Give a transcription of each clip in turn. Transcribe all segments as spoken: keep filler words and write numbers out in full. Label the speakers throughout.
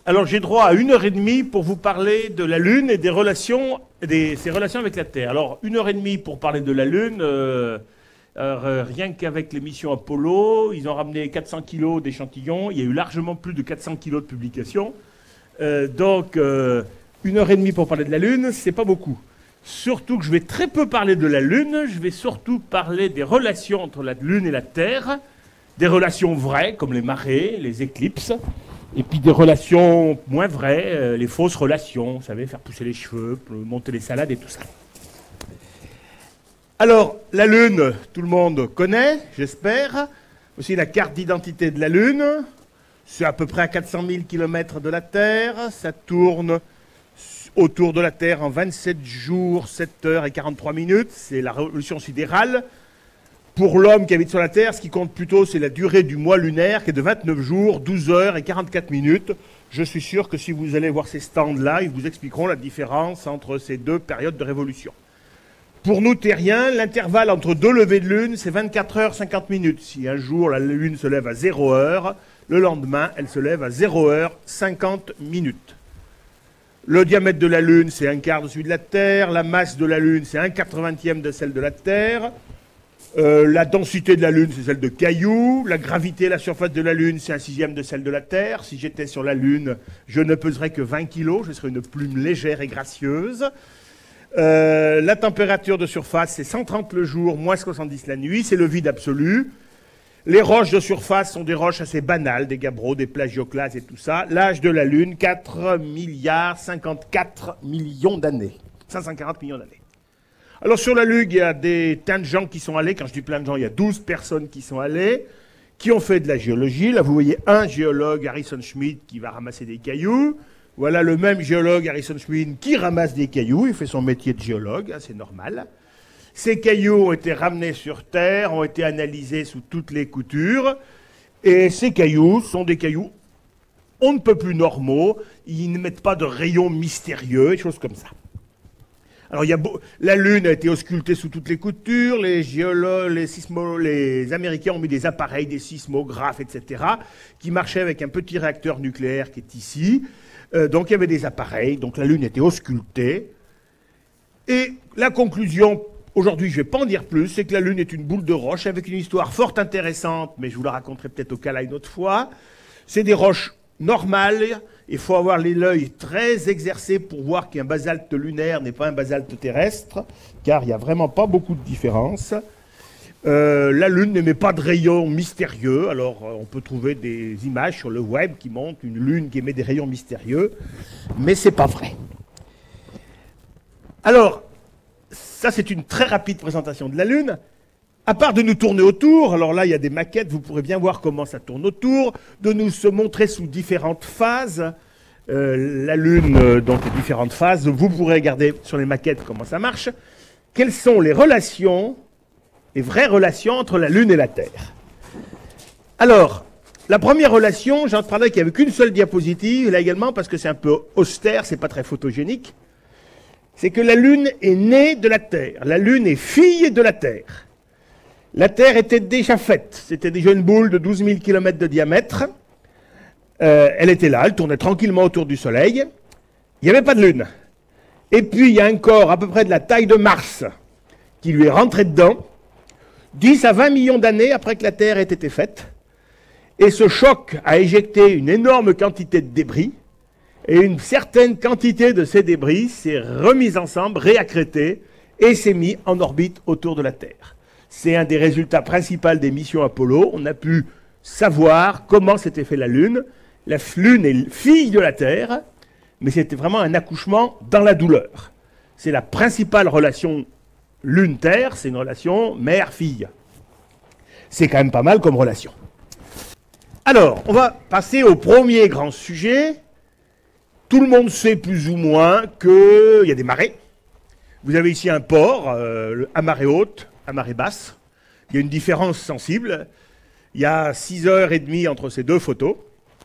Speaker 1: Alors j'ai droit à une heure et demie pour vous parler de la Lune et des relations, des, ses relations avec la Terre. Alors une heure et demie pour parler de la Lune, euh, euh, rien qu'avec les missions Apollo, ils ont ramené quatre cents kilos d'échantillons, il y a eu largement plus de quatre cents kilos de publications. Euh, donc euh, une heure et demie pour parler de la Lune, c'est pas beaucoup. Surtout que je vais très peu parler de la Lune, je vais surtout parler des relations entre la Lune et la Terre, des relations vraies comme les marées, les éclipses, et puis des relations moins vraies, euh, les fausses relations, vous savez, faire pousser les cheveux, monter les salades et tout ça. Alors, la Lune, tout le monde connaît, j'espère. Aussi la carte d'identité de la Lune. C'est à peu près à quatre cent mille kilomètres de la Terre. Ça tourne autour de la Terre en vingt-sept jours, sept heures et quarante-trois minutes. C'est la révolution sidérale. Pour l'homme qui habite sur la Terre, ce qui compte plutôt, c'est la durée du mois lunaire, qui est de vingt-neuf jours, douze heures et quarante-quatre minutes. Je suis sûr que si vous allez voir ces stands-là, ils vous expliqueront la différence entre ces deux périodes de révolution. Pour nous, terriens, l'intervalle entre deux levées de lune, c'est vingt-quatre heures cinquante minutes. Si un jour la lune se lève à zéro heure, le lendemain, elle se lève à zéro heure cinquante minutes. Le diamètre de la Lune, c'est un quart de celui de la Terre. La masse de la Lune, c'est un quatre-vingtième de celle de la Terre. Euh, la densité de la Lune, c'est celle de cailloux. La gravité, la surface de la Lune, c'est un sixième de celle de la Terre. Si j'étais sur la Lune, je ne peserais que vingt kilos. Je serais une plume légère et gracieuse. Euh, la température de surface, c'est cent trente le jour, moins soixante-dix la nuit. C'est le vide absolu. Les roches de surface sont des roches assez banales, des gabbros, des plagioclases et tout ça. L'âge de la Lune, quatre milliards cinquante-quatre millions d'années. cinq cent quarante millions d'années. Alors sur la Lune, il y a des tas de gens qui sont allés. Quand je dis plein de gens, il y a douze personnes qui sont allées, qui ont fait de la géologie. Là, vous voyez un géologue, Harrison Schmitt, qui va ramasser des cailloux. Voilà le même géologue, Harrison Schmitt, qui ramasse des cailloux. Il fait son métier de géologue, hein, c'est normal. Ces cailloux ont été ramenés sur Terre, ont été analysés sous toutes les coutures. Et ces cailloux sont des cailloux on ne peut plus normaux. Ils n'émettent pas de rayons mystérieux, des choses comme ça. Alors, il y a beau... la Lune a été auscultée sous toutes les coutures, les géologues, les, sismo... les Américains ont mis des appareils, des sismographes, et cetera, qui marchaient avec un petit réacteur nucléaire qui est ici. Euh, donc, il y avait des appareils, donc la Lune était auscultée. Et la conclusion, aujourd'hui, je ne vais pas en dire plus, c'est que la Lune est une boule de roche avec une histoire fort intéressante, mais je vous la raconterai peut-être au cas-là une autre fois. C'est des roches normales. Il faut avoir l'œil très exercé pour voir qu'un basalte lunaire n'est pas un basalte terrestre, car il n'y a vraiment pas beaucoup de différence. Euh, la Lune n'émet pas de rayons mystérieux, alors on peut trouver des images sur le web qui montrent une Lune qui émet des rayons mystérieux, mais ce n'est pas vrai. Alors, ça c'est une très rapide présentation de la Lune. À part de nous tourner autour, alors là il y a des maquettes, vous pourrez bien voir comment ça tourne autour, de nous se montrer sous différentes phases, euh, la Lune euh, dans les différentes phases, vous pourrez regarder sur les maquettes comment ça marche, quelles sont les relations, les vraies relations entre la Lune et la Terre. Alors, la première relation, j'en parlais qu'il n'y avait qu'une seule diapositive, là également parce que c'est un peu austère, c'est pas très photogénique, c'est que la Lune est née de la Terre, la Lune est fille de la Terre. La Terre était déjà faite. C'était déjà une boule de douze mille kilomètres de diamètre. Euh, elle était là, elle tournait tranquillement autour du Soleil. Il n'y avait pas de Lune. Et puis, il y a un corps à peu près de la taille de Mars qui lui est rentré dedans, dix à vingt millions d'années après que la Terre ait été faite. Et ce choc a éjecté une énorme quantité de débris. Et une certaine quantité de ces débris s'est remise ensemble, réaccrétée, et s'est mis en orbite autour de la Terre. C'est un des résultats principaux des missions Apollo. On a pu savoir comment s'était fait la Lune. La Lune est fille de la Terre, mais c'était vraiment un accouchement dans la douleur. C'est la principale relation Lune-Terre, c'est une relation mère-fille. C'est quand même pas mal comme relation. Alors, on va passer au premier grand sujet. Tout le monde sait plus ou moins qu'il y a des marées. Vous avez ici un port, euh, à marée haute, à marée basse. Il y a une différence sensible. Il y a six heures et demie entre ces deux photos.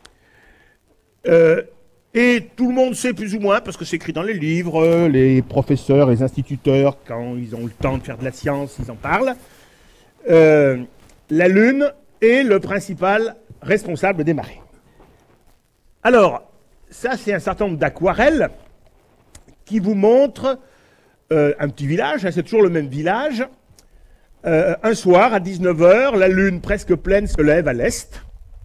Speaker 1: Euh, et tout le monde sait plus ou moins, parce que c'est écrit dans les livres, les professeurs, les instituteurs, quand ils ont le temps de faire de la science, ils en parlent. Euh, la Lune est le principal responsable des marées. Alors, ça c'est un certain nombre d'aquarelles qui vous montrent euh, un petit village, hein, c'est toujours le même village. Euh, un soir, à dix-neuf heures, la lune presque pleine se lève à l'est.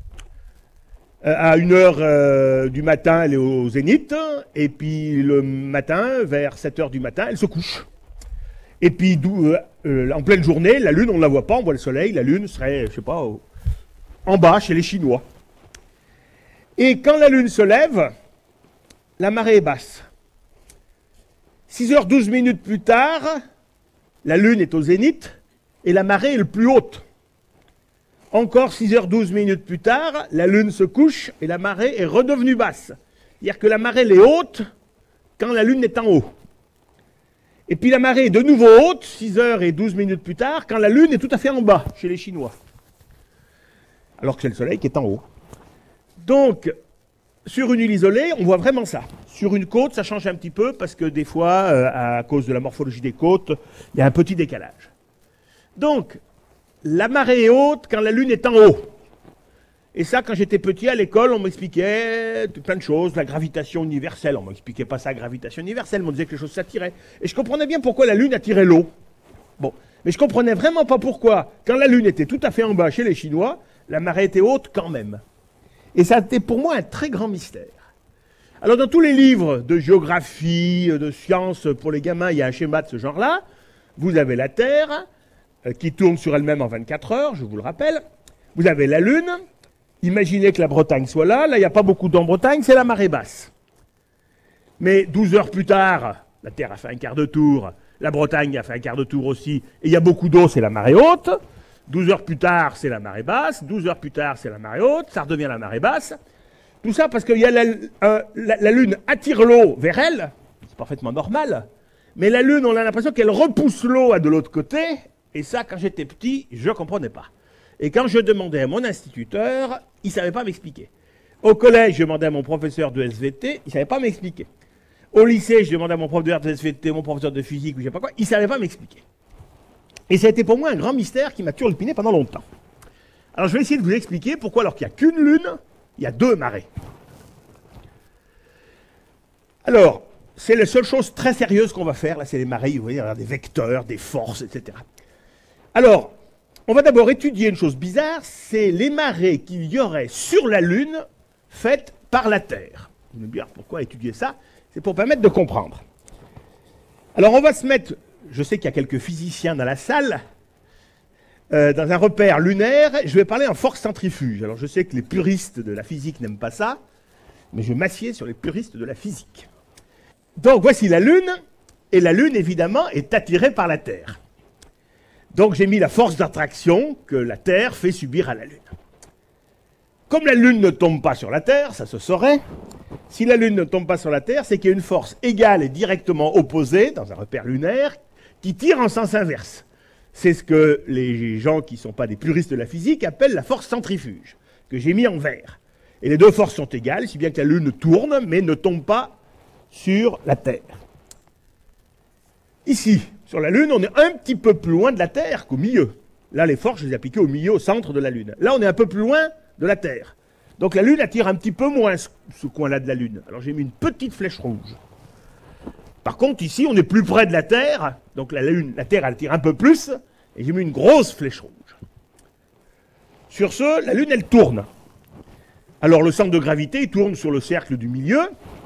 Speaker 1: Euh, à une heure euh, du matin, elle est au zénith. Et puis le matin, vers sept heures du matin, elle se couche. Et puis euh, euh, en pleine journée, la lune, on ne la voit pas, on voit le soleil. La lune serait, je sais pas, au, en bas chez les Chinois. Et quand la lune se lève, la marée est basse. six heures douze minutes plus tard, la lune est au zénith. Et la marée est le plus haute. Encore six heures douze minutes plus tard, la lune se couche et la marée est redevenue basse. C'est-à-dire que la marée elle est haute quand la lune est en haut. Et puis la marée est de nouveau haute, six heures et douze minutes plus tard, quand la lune est tout à fait en bas, chez les Chinois. Alors que c'est le soleil qui est en haut. Donc, sur une île isolée, on voit vraiment ça. Sur une côte, ça change un petit peu parce que des fois, euh, à cause de la morphologie des côtes, il y a un petit décalage. Donc, la marée est haute quand la lune est en haut. Et ça, quand j'étais petit à l'école, on m'expliquait plein de choses, la gravitation universelle. On ne m'expliquait pas ça, gravitation universelle, mais on disait que les choses s'attiraient. Et je comprenais bien pourquoi la lune attirait l'eau. Bon, mais je comprenais vraiment pas pourquoi, quand la lune était tout à fait en bas chez les Chinois, la marée était haute quand même. Et ça a été pour moi un très grand mystère. Alors, dans tous les livres de géographie, de sciences pour les gamins, il y a un schéma de ce genre-là. Vous avez la Terre, qui tourne sur elle-même en vingt-quatre heures, je vous le rappelle. Vous avez la Lune. Imaginez que la Bretagne soit là. Là, il n'y a pas beaucoup d'eau en Bretagne, c'est la marée basse. Mais douze heures plus tard, la Terre a fait un quart de tour, la Bretagne a fait un quart de tour aussi, et il y a beaucoup d'eau, c'est la marée haute. douze heures plus tard, c'est la marée basse. douze heures plus tard, c'est la marée haute. Ça redevient la marée basse. Tout ça parce que y a la, euh, la, la Lune attire l'eau vers elle. C'est parfaitement normal. Mais la Lune, on a l'impression qu'elle repousse l'eau à de l'autre côté. Et ça, quand j'étais petit, je ne comprenais pas. Et quand je demandais à mon instituteur, il ne savait pas m'expliquer. Au collège, je demandais à mon professeur de S V T, il ne savait pas m'expliquer. Au lycée, je demandais à mon professeur de S V T, mon professeur de physique, ou je ne sais pas quoi, il ne savait pas m'expliquer. Et ça a été pour moi un grand mystère qui m'a turlupiné pendant longtemps. Alors je vais essayer de vous expliquer pourquoi, alors qu'il n'y a qu'une lune, il y a deux marées. Alors, c'est la seule chose très sérieuse qu'on va faire, là, c'est les marées, vous voyez, des vecteurs, des forces, et cetera. Alors, on va d'abord étudier une chose bizarre, c'est les marées qu'il y aurait sur la Lune faites par la Terre. Vous allez me dire pourquoi étudier ça? C'est pour permettre de comprendre. Alors on va se mettre, je sais qu'il y a quelques physiciens dans la salle, euh, dans un repère lunaire, je vais parler en force centrifuge. Alors je sais que les puristes de la physique n'aiment pas ça, mais je vais m'assieds sur les puristes de la physique. Donc voici la Lune, et la Lune évidemment est attirée par la Terre. Donc j'ai mis la force d'attraction que la Terre fait subir à la Lune. Comme la Lune ne tombe pas sur la Terre, ça se saurait, si la Lune ne tombe pas sur la Terre, c'est qu'il y a une force égale et directement opposée, dans un repère lunaire, qui tire en sens inverse. C'est ce que les gens qui ne sont pas des puristes de la physique appellent la force centrifuge, que j'ai mis en vert. Et les deux forces sont égales, si bien que la Lune tourne, mais ne tombe pas sur la Terre. Ici, sur la Lune, on est un petit peu plus loin de la Terre qu'au milieu. Là, les forces, je les ai appliquées au milieu, au centre de la Lune. Là, on est un peu plus loin de la Terre. Donc la Lune attire un petit peu moins ce, ce coin-là de la Lune. Alors j'ai mis une petite flèche rouge. Par contre, ici, on est plus près de la Terre. Donc la, Lune, la Terre, elle attire un peu plus. Et j'ai mis une grosse flèche rouge. Sur ce, la Lune, elle tourne. Alors le centre de gravité, il tourne sur le cercle du milieu.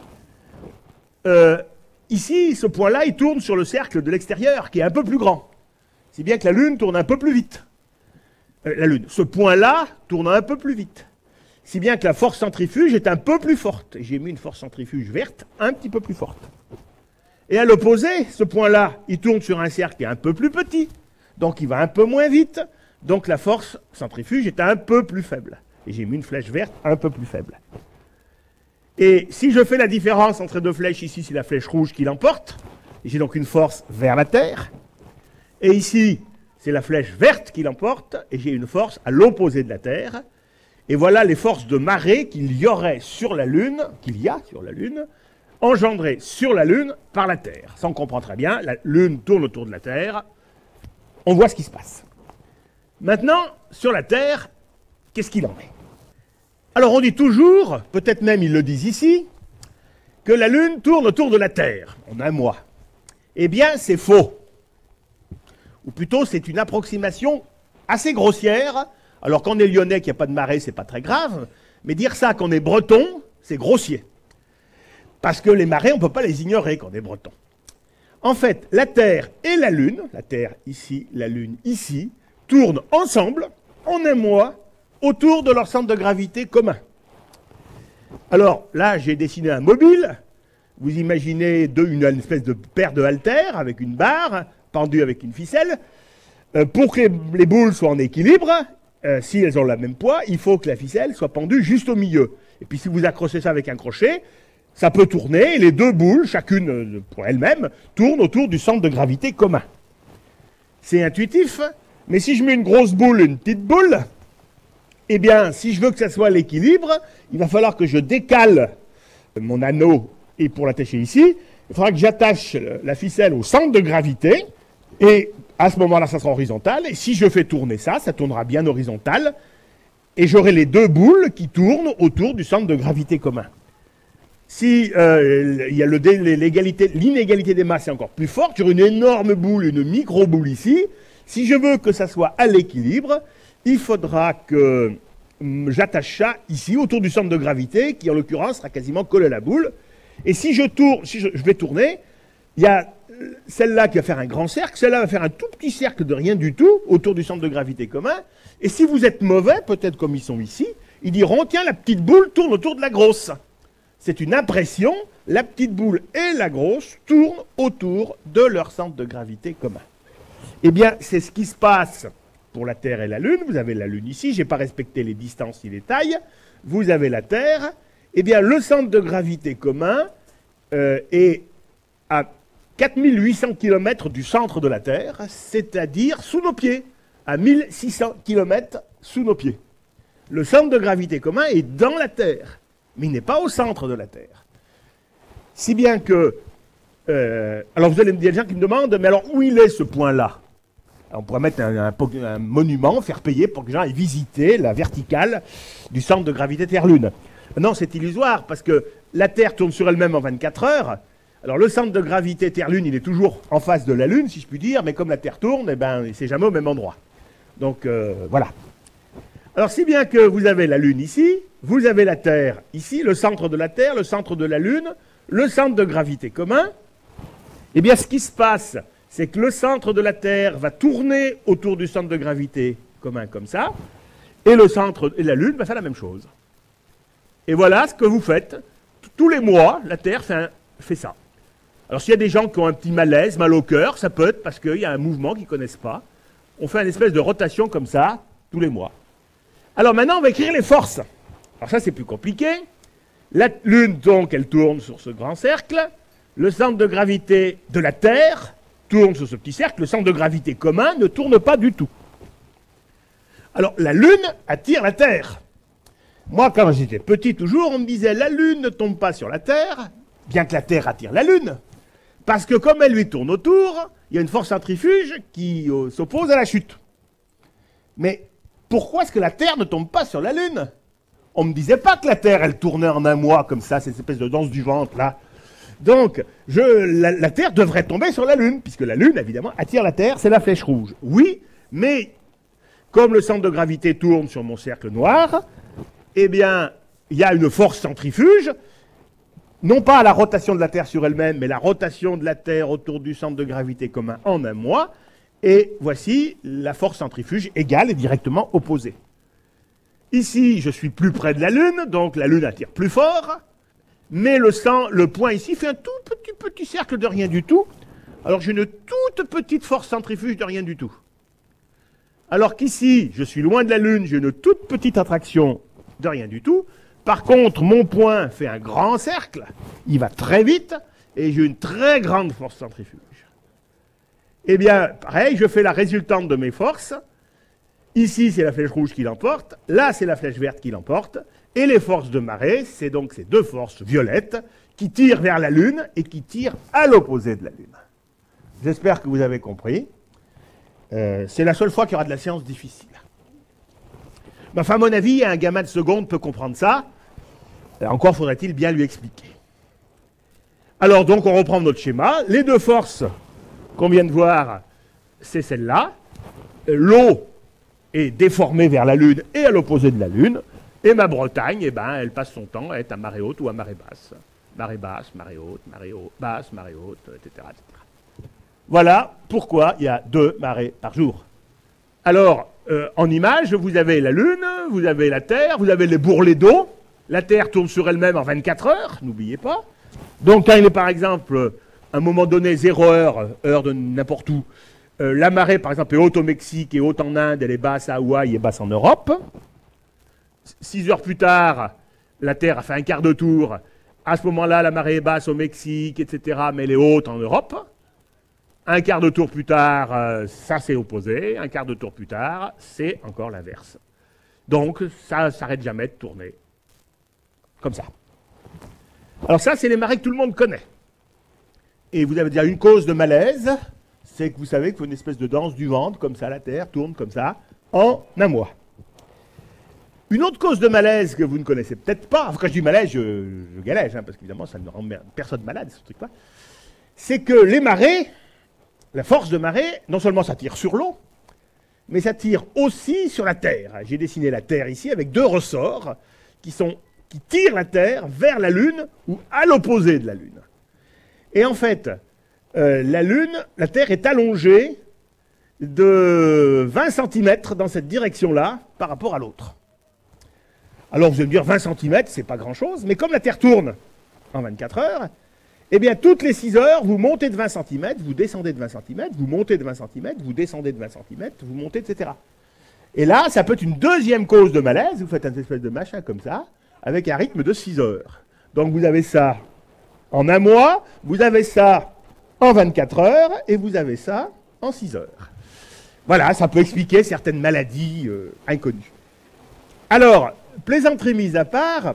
Speaker 1: Euh, Ici, ce point-là, il tourne sur le cercle de l'extérieur, qui est un peu plus grand. Si bien que la Lune tourne un peu plus vite. Euh, la Lune. Ce point-là tourne un peu plus vite. Si bien que la force centrifuge est un peu plus forte. Et j'ai mis une force centrifuge verte un petit peu plus forte. Et à l'opposé, ce point-là, il tourne sur un cercle qui est un peu plus petit. Donc il va un peu moins vite. Donc la force centrifuge est un peu plus faible. Et j'ai mis une flèche verte un peu plus faible. Et si je fais la différence entre deux flèches, ici c'est la flèche rouge qui l'emporte, j'ai donc une force vers la Terre, et ici c'est la flèche verte qui l'emporte, et j'ai une force à l'opposé de la Terre, et voilà les forces de marée qu'il y aurait sur la Lune, qu'il y a sur la Lune, engendrées sur la Lune par la Terre. Ça on comprend très bien, la Lune tourne autour de la Terre, on voit ce qui se passe. Maintenant, sur la Terre, qu'est-ce qu'il en est? Alors on dit toujours, peut-être même ils le disent ici, que la Lune tourne autour de la Terre en un mois. Eh bien, c'est faux. Ou plutôt, c'est une approximation assez grossière. Alors, quand on est lyonnais, qu'il n'y a pas de marée, c'est pas très grave. Mais dire ça quand on est breton, c'est grossier. Parce que les marées, on ne peut pas les ignorer quand on est breton. En fait, la Terre et la Lune, la Terre ici, la Lune ici, tournent ensemble, en un mois, autour de leur centre de gravité commun. Alors, là, j'ai dessiné un mobile. Vous imaginez deux, une, une espèce de paire de haltères avec une barre, pendue avec une ficelle. Euh, pour que les, les boules soient en équilibre, euh, si elles ont le même poids, il faut que la ficelle soit pendue juste au milieu. Et puis, si vous accrochez ça avec un crochet, ça peut tourner, et les deux boules, chacune pour elle-même, tournent autour du centre de gravité commun. C'est intuitif, mais si je mets une grosse boule et une petite boule, eh bien, si je veux que ça soit à l'équilibre, il va falloir que je décale mon anneau, et pour l'attacher ici, il faudra que j'attache la ficelle au centre de gravité, et à ce moment-là, ça sera horizontal, et si je fais tourner ça, ça tournera bien horizontal, et j'aurai les deux boules qui tournent autour du centre de gravité commun. Si euh, il y a l'inégalité des masses est encore plus forte, j'aurai une énorme boule, une micro-boule ici. Si je veux que ça soit à l'équilibre, il faudra que hum, j'attache ça ici, autour du centre de gravité, qui en l'occurrence sera quasiment collé à la boule. Et si je tourne, si je, je vais tourner, il y a celle-là qui va faire un grand cercle, celle-là va faire un tout petit cercle de rien du tout, autour du centre de gravité commun. Et si vous êtes mauvais, peut-être comme ils sont ici, ils diront, tiens, la petite boule tourne autour de la grosse. C'est une impression, la petite boule et la grosse tournent autour de leur centre de gravité commun. Eh bien, c'est ce qui se passe pour la Terre et la Lune. Vous avez la Lune ici, je n'ai pas respecté les distances et les tailles. Vous avez la Terre. Eh bien, le centre de gravité commun euh, est à quatre mille huit cents kilomètres du centre de la Terre, c'est-à-dire sous nos pieds, à mille six cents kilomètres sous nos pieds. Le centre de gravité commun est dans la Terre, mais il n'est pas au centre de la Terre. Si bien que... Euh, alors vous allez me dire, il y a des gens qui me demandent, mais alors où il est ce point-là? On pourrait mettre un, un, un monument, faire payer pour que les gens aient visité la verticale du centre de gravité Terre-Lune. Non, c'est illusoire, parce que la Terre tourne sur elle-même en vingt-quatre heures. Alors le centre de gravité Terre-Lune, il est toujours en face de la Lune, si je puis dire, mais comme la Terre tourne, eh ben, c'est jamais au même endroit. Donc euh, voilà. Alors si bien que vous avez la Lune ici, vous avez la Terre ici, le centre de la Terre, le centre de la Lune, le centre de gravité commun, eh bien ce qui se passe, c'est que le centre de la Terre va tourner autour du centre de gravité commun comme ça, et le centre et la Lune va faire la même chose. Et voilà ce que vous faites. Tous les mois, la Terre fait, un, fait ça. Alors s'il y a des gens qui ont un petit malaise, mal au cœur, ça peut être parce qu'il y a un mouvement qu'ils ne connaissent pas. On fait une espèce de rotation comme ça, tous les mois. Alors maintenant, on va écrire les forces. Alors ça, c'est plus compliqué. La Lune, donc, elle tourne sur ce grand cercle. Le centre de gravité de la Terre tourne sur ce petit cercle. Le centre de gravité commun ne tourne pas du tout. Alors, la Lune attire la Terre. Moi, quand j'étais petit, toujours, on me disait, la Lune ne tombe pas sur la Terre, bien que la Terre attire la Lune, parce que comme elle lui tourne autour, il y a une force centrifuge qui euh, s'oppose à la chute. Mais pourquoi est-ce que la Terre ne tombe pas sur la Lune? On ne me disait pas que la Terre, elle tournait en un mois, comme ça, cette espèce de danse du ventre, là. Donc, je, la, la Terre devrait tomber sur la Lune, puisque la Lune, évidemment, attire la Terre, c'est la flèche rouge. Oui, mais comme le centre de gravité tourne sur mon cercle noir, eh bien, il y a une force centrifuge, non pas la rotation de la Terre sur elle-même, mais la rotation de la Terre autour du centre de gravité commun en un mois, et voici la force centrifuge égale et directement opposée. Ici, je suis plus près de la Lune, donc la Lune attire plus fort, mais le, sang, le point ici fait un tout petit, petit cercle de rien du tout, alors j'ai une toute petite force centrifuge de rien du tout. Alors qu'ici, je suis loin de la Lune, j'ai une toute petite attraction de rien du tout. Par contre, mon point fait un grand cercle, il va très vite, et j'ai une très grande force centrifuge. Eh bien, pareil, je fais la résultante de mes forces. Ici, c'est la flèche rouge qui l'emporte, là, c'est la flèche verte qui l'emporte, et les forces de marée, c'est donc ces deux forces violettes qui tirent vers la Lune et qui tirent à l'opposé de la Lune. J'espère que vous avez compris. Euh, c'est la seule fois qu'il y aura de la science difficile. Mais enfin, à mon avis, un gamin de seconde peut comprendre ça. Encore faudrait-il bien lui expliquer. Alors donc on reprend notre schéma. Les deux forces qu'on vient de voir, c'est celle-là. L'eau est déformée vers la Lune et à l'opposé de la Lune. Et ma Bretagne, eh ben, elle passe son temps à être à marée haute ou à marée basse. Marée basse, marée haute, marée haute, basse, marée haute, et cetera, et cetera. Voilà pourquoi il y a deux marées par jour. Alors, euh, en image, vous avez la Lune, vous avez la Terre, vous avez les bourrelets d'eau. La Terre tourne sur elle-même en vingt-quatre heures, n'oubliez pas. Donc, quand il est par exemple, à un moment donné, zéro heure, heure de n'importe où, euh, la marée, par exemple, est haute au Mexique et haute en Inde, elle est basse à Hawaï et basse en Europe. Six heures plus tard, la Terre a fait un quart de tour. À ce moment-là, la marée est basse au Mexique, et cetera, mais elle est haute en Europe. Un quart de tour plus tard, euh, ça s'est opposé. Un quart de tour plus tard, c'est encore l'inverse. Donc, ça ne s'arrête jamais de tourner. Comme ça. Alors ça, c'est les marées que tout le monde connaît. Et vous avez déjà une cause de malaise, c'est que vous savez qu'il faut une espèce de danse du ventre, comme ça, la Terre tourne comme ça, en un mois. Une autre cause de malaise que vous ne connaissez peut-être pas, enfin, quand je dis malaise, je, je galège, hein, parce qu'évidemment, ça ne rend personne malade, ce truc-là, c'est que les marées, la force de marée, non seulement ça tire sur l'eau, mais ça tire aussi sur la Terre. J'ai dessiné la Terre ici avec deux ressorts qui, sont, qui tirent la Terre vers la Lune ou à l'opposé de la Lune. Et en fait, euh, la Lune, la Terre est allongée de vingt centimètres dans cette direction-là par rapport à l'autre. Alors vous allez me dire vingt centimètres, c'est pas grand-chose, mais comme la Terre tourne en vingt-quatre heures, eh bien toutes les six heures, vous montez de vingt centimètres, vous descendez de vingt centimètres, vous montez de vingt centimètres, vous descendez de vingt centimètres, vous montez, et cetera. Et là, ça peut être une deuxième cause de malaise, vous faites un espèce de machin comme ça, avec un rythme de six heures. Donc vous avez ça en un mois, vous avez ça en vingt-quatre heures, et vous avez ça en six heures. Voilà, ça peut expliquer certaines maladies euh, inconnues. Alors, plaisanterie mise à part,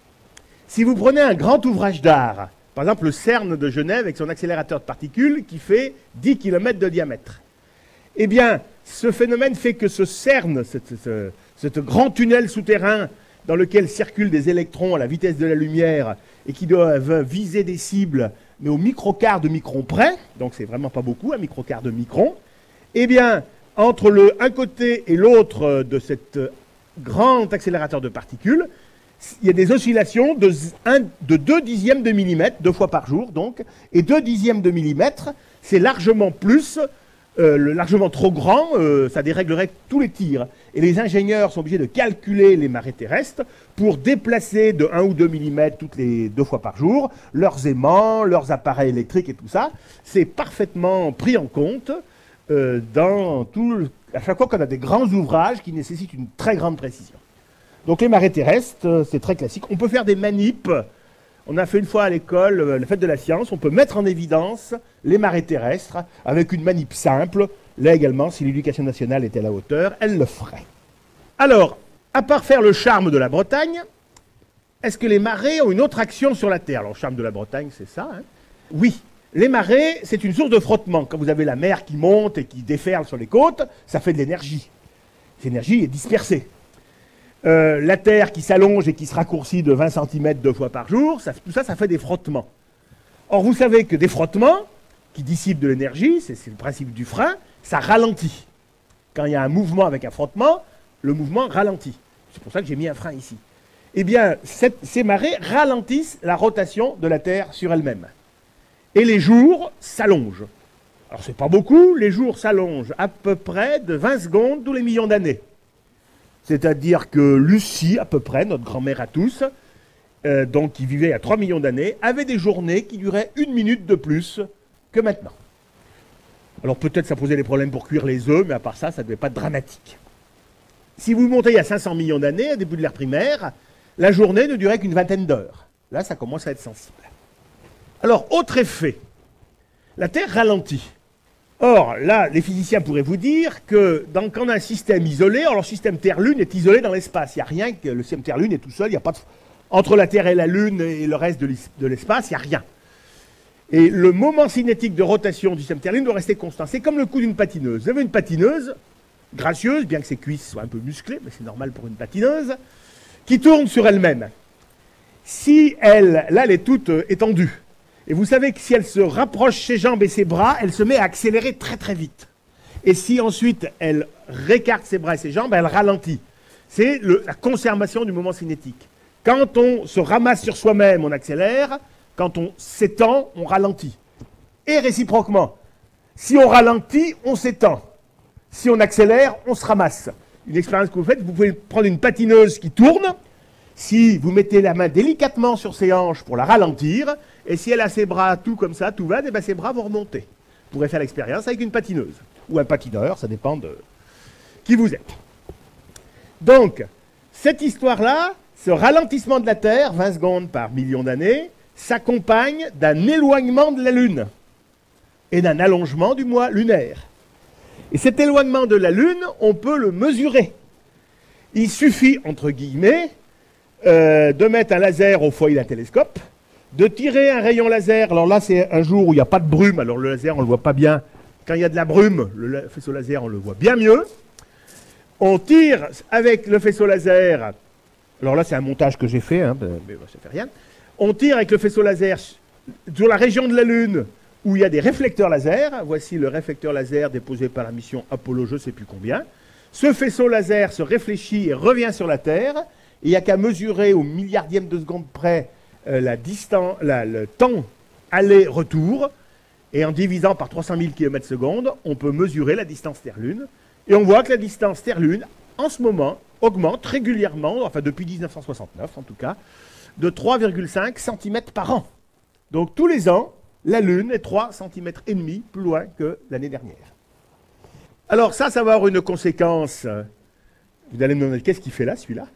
Speaker 1: si vous prenez un grand ouvrage d'art, par exemple le CERN de Genève avec son accélérateur de particules qui fait dix kilomètres de diamètre, eh bien, ce phénomène fait que ce CERN, cette, ce, ce grand tunnel souterrain dans lequel circulent des électrons à la vitesse de la lumière et qui doivent viser des cibles, mais au microquart de micron près, donc c'est vraiment pas beaucoup, un microquart de micron, eh bien, entre le un côté et l'autre de cette grand accélérateur de particules, il y a des oscillations de, un, de deux dixièmes de millimètre, deux fois par jour donc, et deux dixièmes de millimètre, c'est largement plus, euh, le, largement trop grand, euh, ça déréglerait tous les tirs. Et les ingénieurs sont obligés de calculer les marées terrestres pour déplacer de un ou deux millimètres toutes les deux fois par jour leurs aimants, leurs appareils électriques et tout ça. C'est parfaitement pris en compte euh, dans tout le à chaque fois qu'on a des grands ouvrages qui nécessitent une très grande précision. Donc les marées terrestres, c'est très classique. On peut faire des manips. On a fait une fois à l'école, euh, la fête de la science, on peut mettre en évidence les marées terrestres avec une manip simple. Là également, si l'éducation nationale était à la hauteur, elle le ferait. Alors, à part faire le charme de la Bretagne, est-ce que les marées ont une autre action sur la Terre? Alors, le charme de la Bretagne, c'est ça, hein? Oui. Les marées, c'est une source de frottement. Quand vous avez la mer qui monte et qui déferle sur les côtes, ça fait de l'énergie. Cette énergie est dispersée. Euh, la Terre qui s'allonge et qui se raccourcit de vingt centimètres deux fois par jour, ça, tout ça, ça fait des frottements. Or, vous savez que des frottements qui dissipent de l'énergie, c'est le principe du frein, ça ralentit. Quand il y a un mouvement avec un frottement, le mouvement ralentit. C'est pour ça que j'ai mis un frein ici. Eh bien, cette, ces marées ralentissent la rotation de la Terre sur elle-même. Et les jours s'allongent. Alors, c'est pas beaucoup, les jours s'allongent à peu près de vingt secondes tous les millions d'années. C'est-à-dire que Lucie, à peu près, notre grand-mère à tous, euh, donc qui vivait il y a trois millions d'années, avait des journées qui duraient une minute de plus que maintenant. Alors peut-être ça posait des problèmes pour cuire les œufs, mais à part ça, ça ne devait pas être dramatique. Si vous montez il y a cinq cents millions d'années, au début de l'ère primaire, la journée ne durait qu'une vingtaine d'heures. Là, ça commence à être sensible. Alors, autre effet, la Terre ralentit. Or, là, les physiciens pourraient vous dire que dans, quand on a un système isolé, alors le système Terre-Lune est isolé dans l'espace. Il n'y a rien, que le système Terre-Lune est tout seul, il n'y a pas de... Entre la Terre et la Lune et le reste de l'espace, il n'y a rien. Et le moment cinétique de rotation du système Terre-Lune doit rester constant. C'est comme le coup d'une patineuse. Vous avez une patineuse, gracieuse, bien que ses cuisses soient un peu musclées, mais c'est normal pour une patineuse, qui tourne sur elle-même. Si elle, là, elle est toute étendue, Et vous savez que si elle se rapproche ses jambes et ses bras, elle se met à accélérer très très vite. Et si ensuite elle récarte ses bras et ses jambes, elle ralentit. C'est la conservation du moment cinétique. Quand on se ramasse sur soi-même, on accélère. Quand on s'étend, on ralentit. Et réciproquement, si on ralentit, on s'étend. Si on accélère, on se ramasse. Une expérience que vous faites, vous pouvez prendre une patineuse qui tourne. Si vous mettez la main délicatement sur ses hanches pour la ralentir, et si elle a ses bras tout comme ça, tout va, et bien ses bras vont remonter. Vous pourrez faire l'expérience avec une patineuse. Ou un patineur, ça dépend de qui vous êtes. Donc, cette histoire-là, ce ralentissement de la Terre, vingt secondes par million d'années, s'accompagne d'un éloignement de la Lune et d'un allongement du mois lunaire. Et cet éloignement de la Lune, on peut le mesurer. Il suffit, entre guillemets, euh, de mettre un laser au foyer d'un télescope, de tirer un rayon laser. Alors là, c'est un jour où il n'y a pas de brume, alors le laser, on ne le voit pas bien. Quand il y a de la brume, le faisceau laser, on le voit bien mieux. On tire avec le faisceau laser, alors là, c'est un montage que j'ai fait, hein, mais ça ne fait rien. On tire avec le faisceau laser sur la région de la Lune où il y a des réflecteurs laser. Voici le réflecteur laser déposé par la mission Apollo, je ne sais plus combien. Ce faisceau laser se réfléchit et revient sur la Terre. Et il n'y a qu'à mesurer au milliardième de seconde près euh, la distance, la, le temps aller-retour. Et en divisant par trois cent mille kilomètres par seconde, on peut mesurer la distance Terre-Lune. Et on voit que la distance Terre-Lune, en ce moment, augmente régulièrement, enfin depuis mille neuf cent soixante-neuf en tout cas, de trois virgule cinq centimètres par an. Donc tous les ans, la Lune est trois virgule cinq centimètres plus loin que l'année dernière. Alors ça, ça va avoir une conséquence. Vous allez me demander, qu'est-ce qu'il fait là, celui-là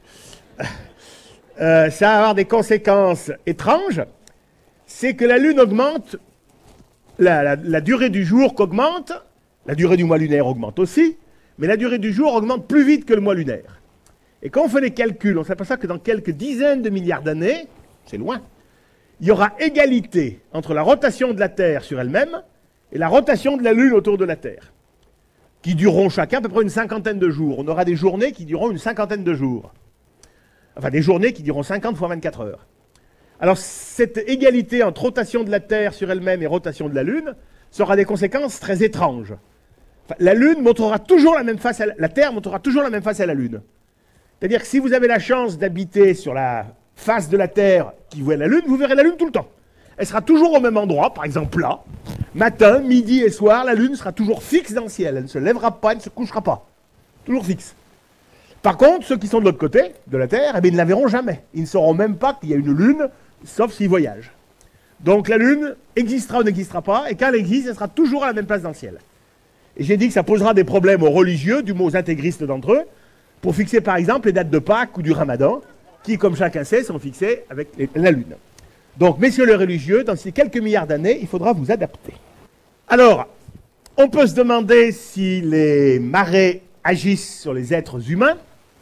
Speaker 1: euh, Ça va avoir des conséquences étranges. C'est que la Lune augmente, la, la, la durée du jour qu'augmente, la durée du mois lunaire augmente aussi, mais la durée du jour augmente plus vite que le mois lunaire. Et quand on fait les calculs, on s'aperçoit que dans quelques dizaines de milliards d'années, c'est loin, il y aura égalité entre la rotation de la Terre sur elle-même et la rotation de la Lune autour de la Terre, qui dureront chacun à peu près une cinquantaine de jours. On aura des journées qui dureront une cinquantaine de jours. Enfin, des journées qui dureront cinquante fois vingt-quatre heures. Alors, cette égalité entre rotation de la Terre sur elle-même et rotation de la Lune aura des conséquences très étranges. Enfin, la Lune montrera toujours la même face à la, la Terre montrera toujours la même face à la Lune. C'est-à-dire que si vous avez la chance d'habiter sur la face de la Terre qui voit la Lune, vous verrez la Lune tout le temps. Elle sera toujours au même endroit, par exemple là. Matin, midi et soir, la Lune sera toujours fixe dans le ciel. Elle ne se lèvera pas, elle ne se couchera pas. Toujours fixe. Par contre, ceux qui sont de l'autre côté de la Terre, eh bien, ils ne la verront jamais. Ils ne sauront même pas qu'il y a une Lune, sauf s'ils voyagent. Donc la Lune existera ou n'existera pas, et quand elle existe, elle sera toujours à la même place dans le ciel. Et j'ai dit que ça posera des problèmes aux religieux, du moins aux intégristes d'entre eux, pour fixer par exemple les dates de Pâques ou du Ramadan, qui, comme chacun sait, sont fixées avec les, la Lune. Donc, messieurs les religieux, dans ces quelques milliards d'années, il faudra vous adapter. Alors, on peut se demander si les marées agissent sur les êtres humains.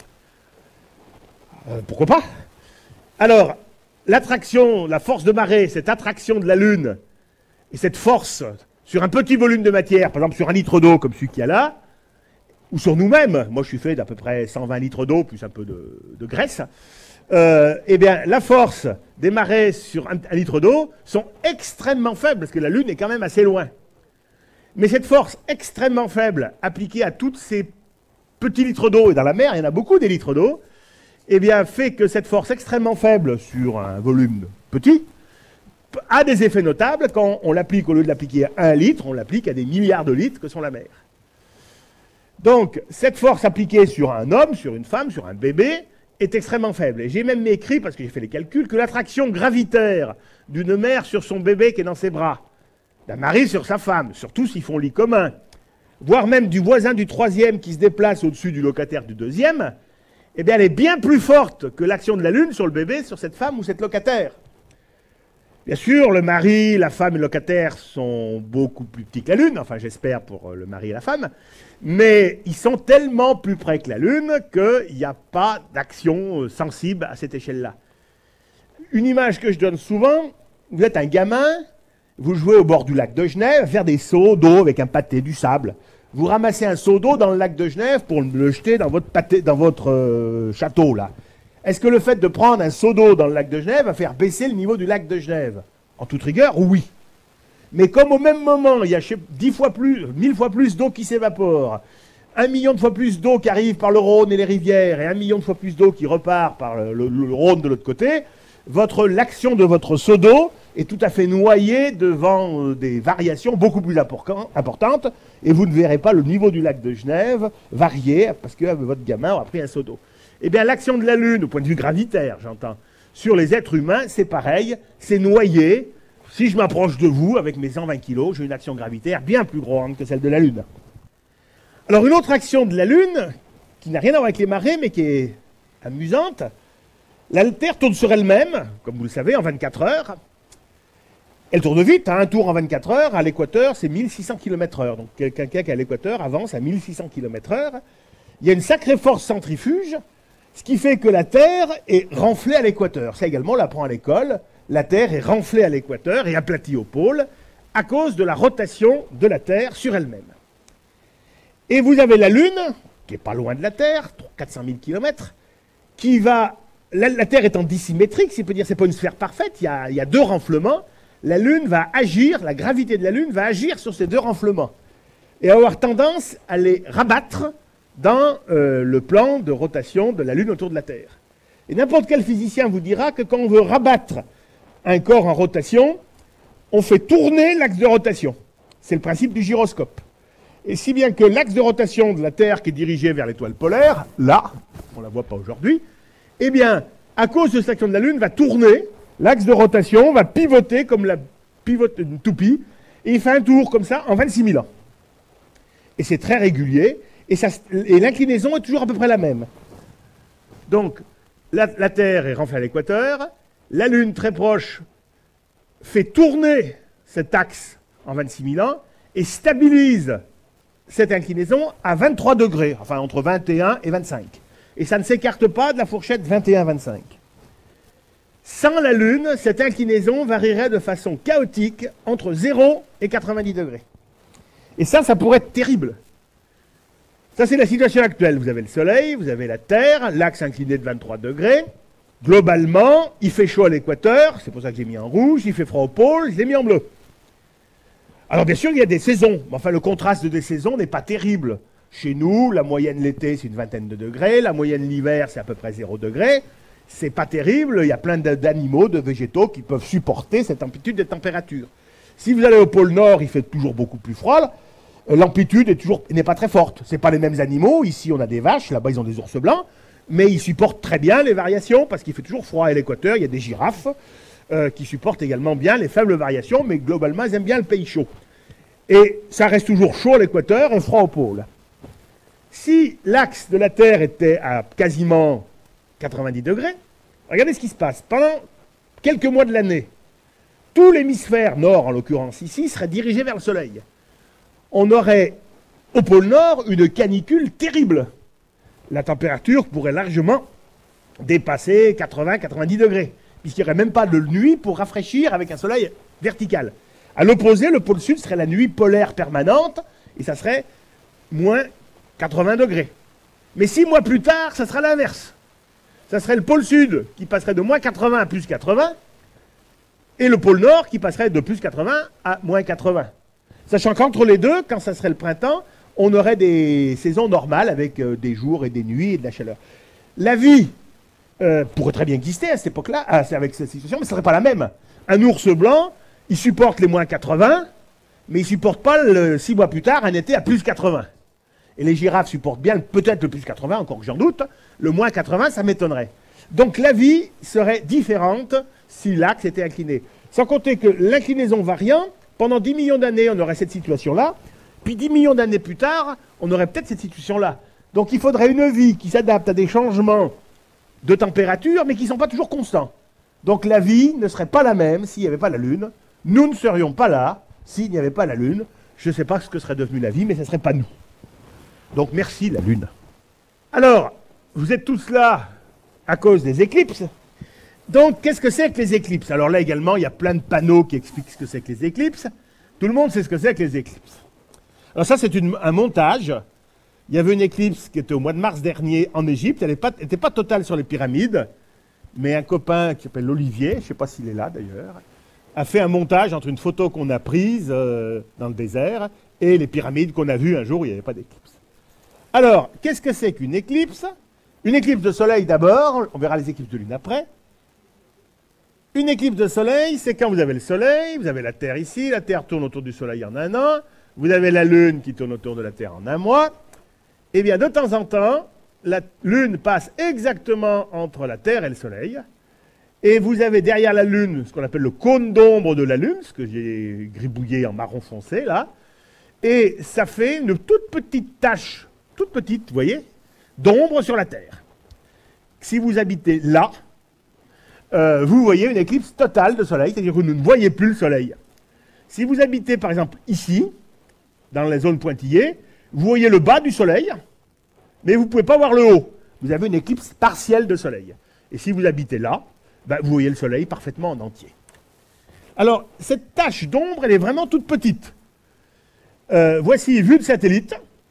Speaker 1: Euh, pourquoi pas? Alors, l'attraction, la force de marée, cette attraction de la Lune, et cette force sur un petit volume de matière, par exemple sur un litre d'eau comme celui qu'il y a là, ou sur nous-mêmes, moi je suis fait d'à peu près cent vingt litres d'eau, plus un peu de, de graisse, euh, eh bien la force des marées sur un, un litre d'eau sont extrêmement faibles, parce que la Lune est quand même assez loin. Mais cette force extrêmement faible, appliquée à tous ces petits litres d'eau, et dans la mer, il y en a beaucoup des litres d'eau, eh bien fait que cette force extrêmement faible sur un volume petit a des effets notables quand on l'applique, au lieu de l'appliquer à un litre, on l'applique à des milliards de litres que sont la mer. Donc, cette force appliquée sur un homme, sur une femme, sur un bébé, est extrêmement faible. Et j'ai même écrit, parce que j'ai fait les calculs, que l'attraction gravitaire d'une mère sur son bébé qui est dans ses bras, d'un mari sur sa femme, surtout s'ils font lit commun, voire même du voisin du troisième qui se déplace au-dessus du locataire du deuxième, eh bien, elle est bien plus forte que l'action de la Lune sur le bébé, sur cette femme ou cette locataire. Bien sûr, le mari, la femme et le locataire sont beaucoup plus petits que la Lune, enfin j'espère pour le mari et la femme, mais ils sont tellement plus près que la Lune qu'il n'y a pas d'action sensible à cette échelle-là. Une image que je donne souvent, vous êtes un gamin, vous jouez au bord du lac de Genève, à faire des seaux d'eau avec un pâté, du sable. Vous ramassez un seau d'eau dans le lac de Genève pour le jeter dans votre, pâté, dans votre euh, château, là. Est-ce que le fait de prendre un seau d'eau dans le lac de Genève va faire baisser le niveau du lac de Genève? En toute rigueur, oui. Mais comme au même moment, il y a dix fois plus, mille fois plus d'eau qui s'évapore, un million de fois plus d'eau qui arrive par le Rhône et les rivières, et un million de fois plus d'eau qui repart par le, le, le Rhône de l'autre côté, votre, l'action de votre seau d'eau est tout à fait noyée devant euh, des variations beaucoup plus importantes, et vous ne verrez pas le niveau du lac de Genève varier parce que euh, votre gamin a pris un seau d'eau. Eh bien, l'action de la Lune, au point de vue gravitaire, j'entends, sur les êtres humains, c'est pareil, c'est noyé. Si je m'approche de vous, avec mes cent vingt kilos, j'ai une action gravitaire bien plus grande que celle de la Lune. Alors, une autre action de la Lune, qui n'a rien à voir avec les marées, mais qui est amusante, la Terre tourne sur elle-même, comme vous le savez, en vingt-quatre heures. Elle tourne vite, hein, un tour en vingt-quatre heures, à l'équateur, c'est mille six cents kilomètres heure. Donc, quelqu'un qui est à l'équateur avance à mille six cents kilomètres heure. Il y a une sacrée force centrifuge, ce qui fait que la Terre est renflée à l'équateur. Ça également, on l'apprend à l'école. La Terre est renflée à l'équateur et aplatie au pôle à cause de la rotation de la Terre sur elle-même. Et vous avez la Lune, qui n'est pas loin de la Terre, quatre cent mille kilomètres, qui va... La, la Terre étant dissymétrique, si on peut dire, c'est pas une sphère parfaite, il y a, il y a deux renflements. La Lune va agir, la gravité de la Lune va agir sur ces deux renflements et avoir tendance à les rabattre dans euh, le plan de rotation de la Lune autour de la Terre. Et n'importe quel physicien vous dira que quand on veut rabattre un corps en rotation, on fait tourner l'axe de rotation. C'est le principe du gyroscope. Et si bien que l'axe de rotation de la Terre qui est dirigé vers l'étoile polaire, là, on ne la voit pas aujourd'hui, eh bien, à cause de cette action de la Lune, va tourner, l'axe de rotation va pivoter comme la pivote d'une toupie, et il fait un tour comme ça en vingt-six mille ans. Et c'est très régulier, et, et l'inclinaison est toujours à peu près la même. Donc, la, la Terre est renflée à l'équateur, la Lune très proche fait tourner cet axe en vingt-six mille ans et stabilise cette inclinaison à vingt-trois degrés, enfin entre vingt et un et vingt-cinq. Et ça ne s'écarte pas de la fourchette vingt et un à vingt-cinq. Sans la Lune, cette inclinaison varierait de façon chaotique entre zéro et quatre-vingt-dix degrés. Et ça, ça pourrait être terrible. Ça, c'est la situation actuelle. Vous avez le Soleil, vous avez la Terre, l'axe incliné de vingt-trois degrés. Globalement, il fait chaud à l'équateur, c'est pour ça que j'ai mis en rouge, il fait froid au pôle, je l'ai mis en bleu. Alors bien sûr, il y a des saisons, mais enfin le contraste des saisons n'est pas terrible. Chez nous, la moyenne l'été, c'est une vingtaine de degrés, la moyenne l'hiver, c'est à peu près zéro degré. C'est pas terrible, il y a plein d'animaux, de végétaux qui peuvent supporter cette amplitude de température. Si vous allez au pôle Nord, il fait toujours beaucoup plus froid, l'amplitude est toujours n'est pas très forte. C'est pas les mêmes animaux, ici on a des vaches, là-bas ils ont des ours blancs, mais ils supportent très bien les variations parce qu'il fait toujours froid à l'équateur. Il y a des girafes euh, qui supportent également bien les faibles variations, mais globalement, ils aiment bien le pays chaud. Et ça reste toujours chaud à l'équateur et froid au pôle. Si l'axe de la Terre était à quasiment quatre-vingt-dix degrés, regardez ce qui se passe. Pendant quelques mois de l'année, tout l'hémisphère nord, en l'occurrence ici, serait dirigé vers le Soleil. On aurait au pôle Nord une canicule terrible. La température pourrait largement dépasser quatre-vingts à quatre-vingt-dix degrés, puisqu'il n'y aurait même pas de nuit pour rafraîchir avec un soleil vertical. À l'opposé, le pôle sud serait la nuit polaire permanente, et ça serait moins quatre-vingts degrés. Mais six mois plus tard, ça sera l'inverse. Ça serait le pôle sud qui passerait de moins quatre-vingts à plus quatre-vingts, et le pôle nord qui passerait de plus quatre-vingts à moins quatre-vingts. Sachant qu'entre les deux, quand ça serait le printemps, on aurait des saisons normales avec euh, des jours et des nuits et de la chaleur. La vie euh, pourrait très bien exister à cette époque-là, avec cette situation, mais ce ne serait pas la même. Un ours blanc, il supporte les moins quatre-vingts, mais il ne supporte pas, le, six mois plus tard, un été à plus quatre-vingts. Et les girafes supportent bien peut-être le plus quatre-vingts, encore que j'en doute. Le moins quatre-vingts, ça m'étonnerait. Donc la vie serait différente si l'axe était incliné. Sans compter que l'inclinaison variant, pendant dix millions d'années, on aurait cette situation-là. Puis dix millions d'années plus tard, on aurait peut-être cette situation-là. Donc il faudrait une vie qui s'adapte à des changements de température, mais qui ne sont pas toujours constants. Donc la vie ne serait pas la même s'il n'y avait pas la Lune. Nous ne serions pas là s'il n'y avait pas la Lune. Je ne sais pas ce que serait devenue la vie, mais ce ne serait pas nous. Donc merci la Lune. Alors, vous êtes tous là à cause des éclipses. Donc qu'est-ce que c'est que les éclipses? Alors là également, il y a plein de panneaux qui expliquent ce que c'est que les éclipses. Tout le monde sait ce que c'est que les éclipses. Alors ça, c'est un montage. Il y avait une éclipse qui était au mois de mars dernier en Égypte. Elle n'était pas, pas totale sur les pyramides, mais un copain qui s'appelle Olivier, je ne sais pas s'il est là d'ailleurs, a fait un montage entre une photo qu'on a prise euh, dans le désert et les pyramides qu'on a vues un jour où il n'y avait pas d'éclipse. Alors, qu'est-ce que c'est qu'une éclipse? Une éclipse de soleil d'abord, on verra les éclipses de lune après. Une éclipse de soleil, c'est quand vous avez le soleil, vous avez la Terre ici, la Terre tourne autour du soleil en un an, vous avez la lune qui tourne autour de la Terre en un mois. Eh bien, de temps en temps, la lune passe exactement entre la Terre et le soleil, et vous avez derrière la lune ce qu'on appelle le cône d'ombre de la lune, ce que j'ai gribouillé en marron foncé là, et ça fait une toute petite tache, toute petite, vous voyez, d'ombre sur la Terre. Si vous habitez là, euh, vous voyez une éclipse totale de soleil, c'est-à-dire que vous ne voyez plus le soleil. Si vous habitez par exemple ici, dans les zones pointillées, vous voyez le bas du soleil, mais vous ne pouvez pas voir le haut. Vous avez une éclipse partielle de soleil. Et si vous habitez là, ben, vous voyez le soleil parfaitement en entier. Alors, cette tache d'ombre, elle est vraiment toute petite. Euh, voici, vue de satellite,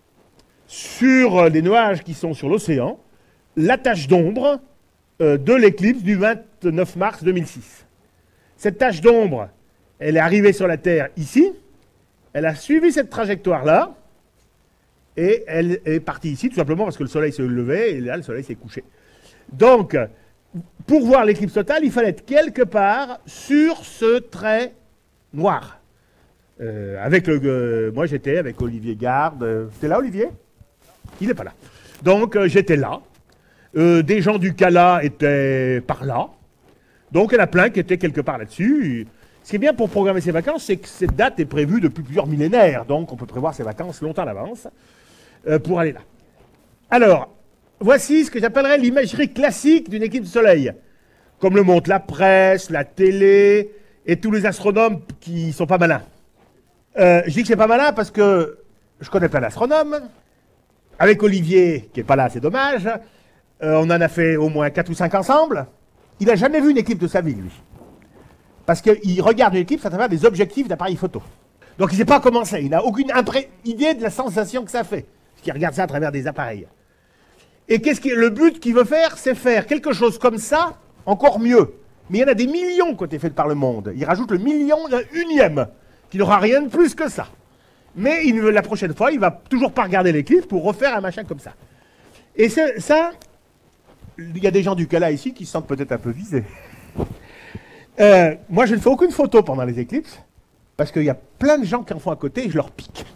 Speaker 1: sur les nuages qui sont sur l'océan, la tache d'ombre euh, de l'éclipse du vingt-neuf mars deux mille six. Cette tache d'ombre, elle est arrivée sur la Terre ici, elle a suivi cette trajectoire-là, et elle est partie ici, tout simplement parce que le soleil se levait, et là, le soleil s'est couché. Donc, pour voir l'éclipse totale, il fallait être quelque part sur ce trait noir. Euh, avec le, euh, moi, j'étais avec Olivier Garde. Euh, T'es là, Olivier? Il n'est pas là. Donc, euh, j'étais là. Euh, des gens du Cala étaient par là. Donc, il y en a plein qui étaient quelque part là-dessus. Ce qui est bien pour programmer ses vacances, c'est que cette date est prévue depuis plusieurs millénaires. Donc, on peut prévoir ses vacances longtemps à l'avance euh, pour aller là. Alors, voici ce que j'appellerais l'imagerie classique d'une éclipse de soleil. Comme le montre la presse, la télé et tous les astronomes qui sont pas malins. Euh, je dis que c'est pas malin parce que je connais plein d'astronomes. Avec Olivier, qui n'est pas là, c'est dommage, euh, on en a fait au moins quatre ou cinq ensemble. Il n'a jamais vu une éclipse de sa vie, lui. Parce qu'il regarde une éclipse à travers des objectifs d'appareil photo. Donc il ne sait pas comment c'est, il n'a aucune idée de la sensation que ça fait. Parce qu'il regarde ça à travers des appareils. Et qu'est-ce que le but qu'il veut faire, c'est faire quelque chose comme ça, encore mieux. Mais il y en a des millions qui ont été faits par le monde. Il rajoute le million, un unième, qui n'aura rien de plus que ça. Mais il, la prochaine fois, il ne va toujours pas regarder l'éclipse pour refaire un machin comme ça. Et ça, il y a des gens du Cala ici qui se sentent peut-être un peu visés. Euh, moi, je ne fais aucune photo pendant les éclipses, parce qu'il y a plein de gens qui en font à côté et je leur pique.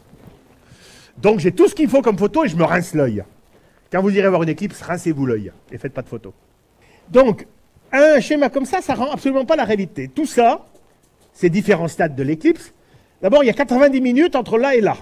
Speaker 1: Donc j'ai tout ce qu'il faut comme photo et je me rince l'œil. Quand vous irez voir une éclipse, rincez-vous l'œil et faites pas de photos. Donc, un schéma comme ça, ça rend absolument pas la réalité. Tout ça, c'est différents stades de l'éclipse. D'abord, il y a quatre-vingt-dix minutes entre là et là.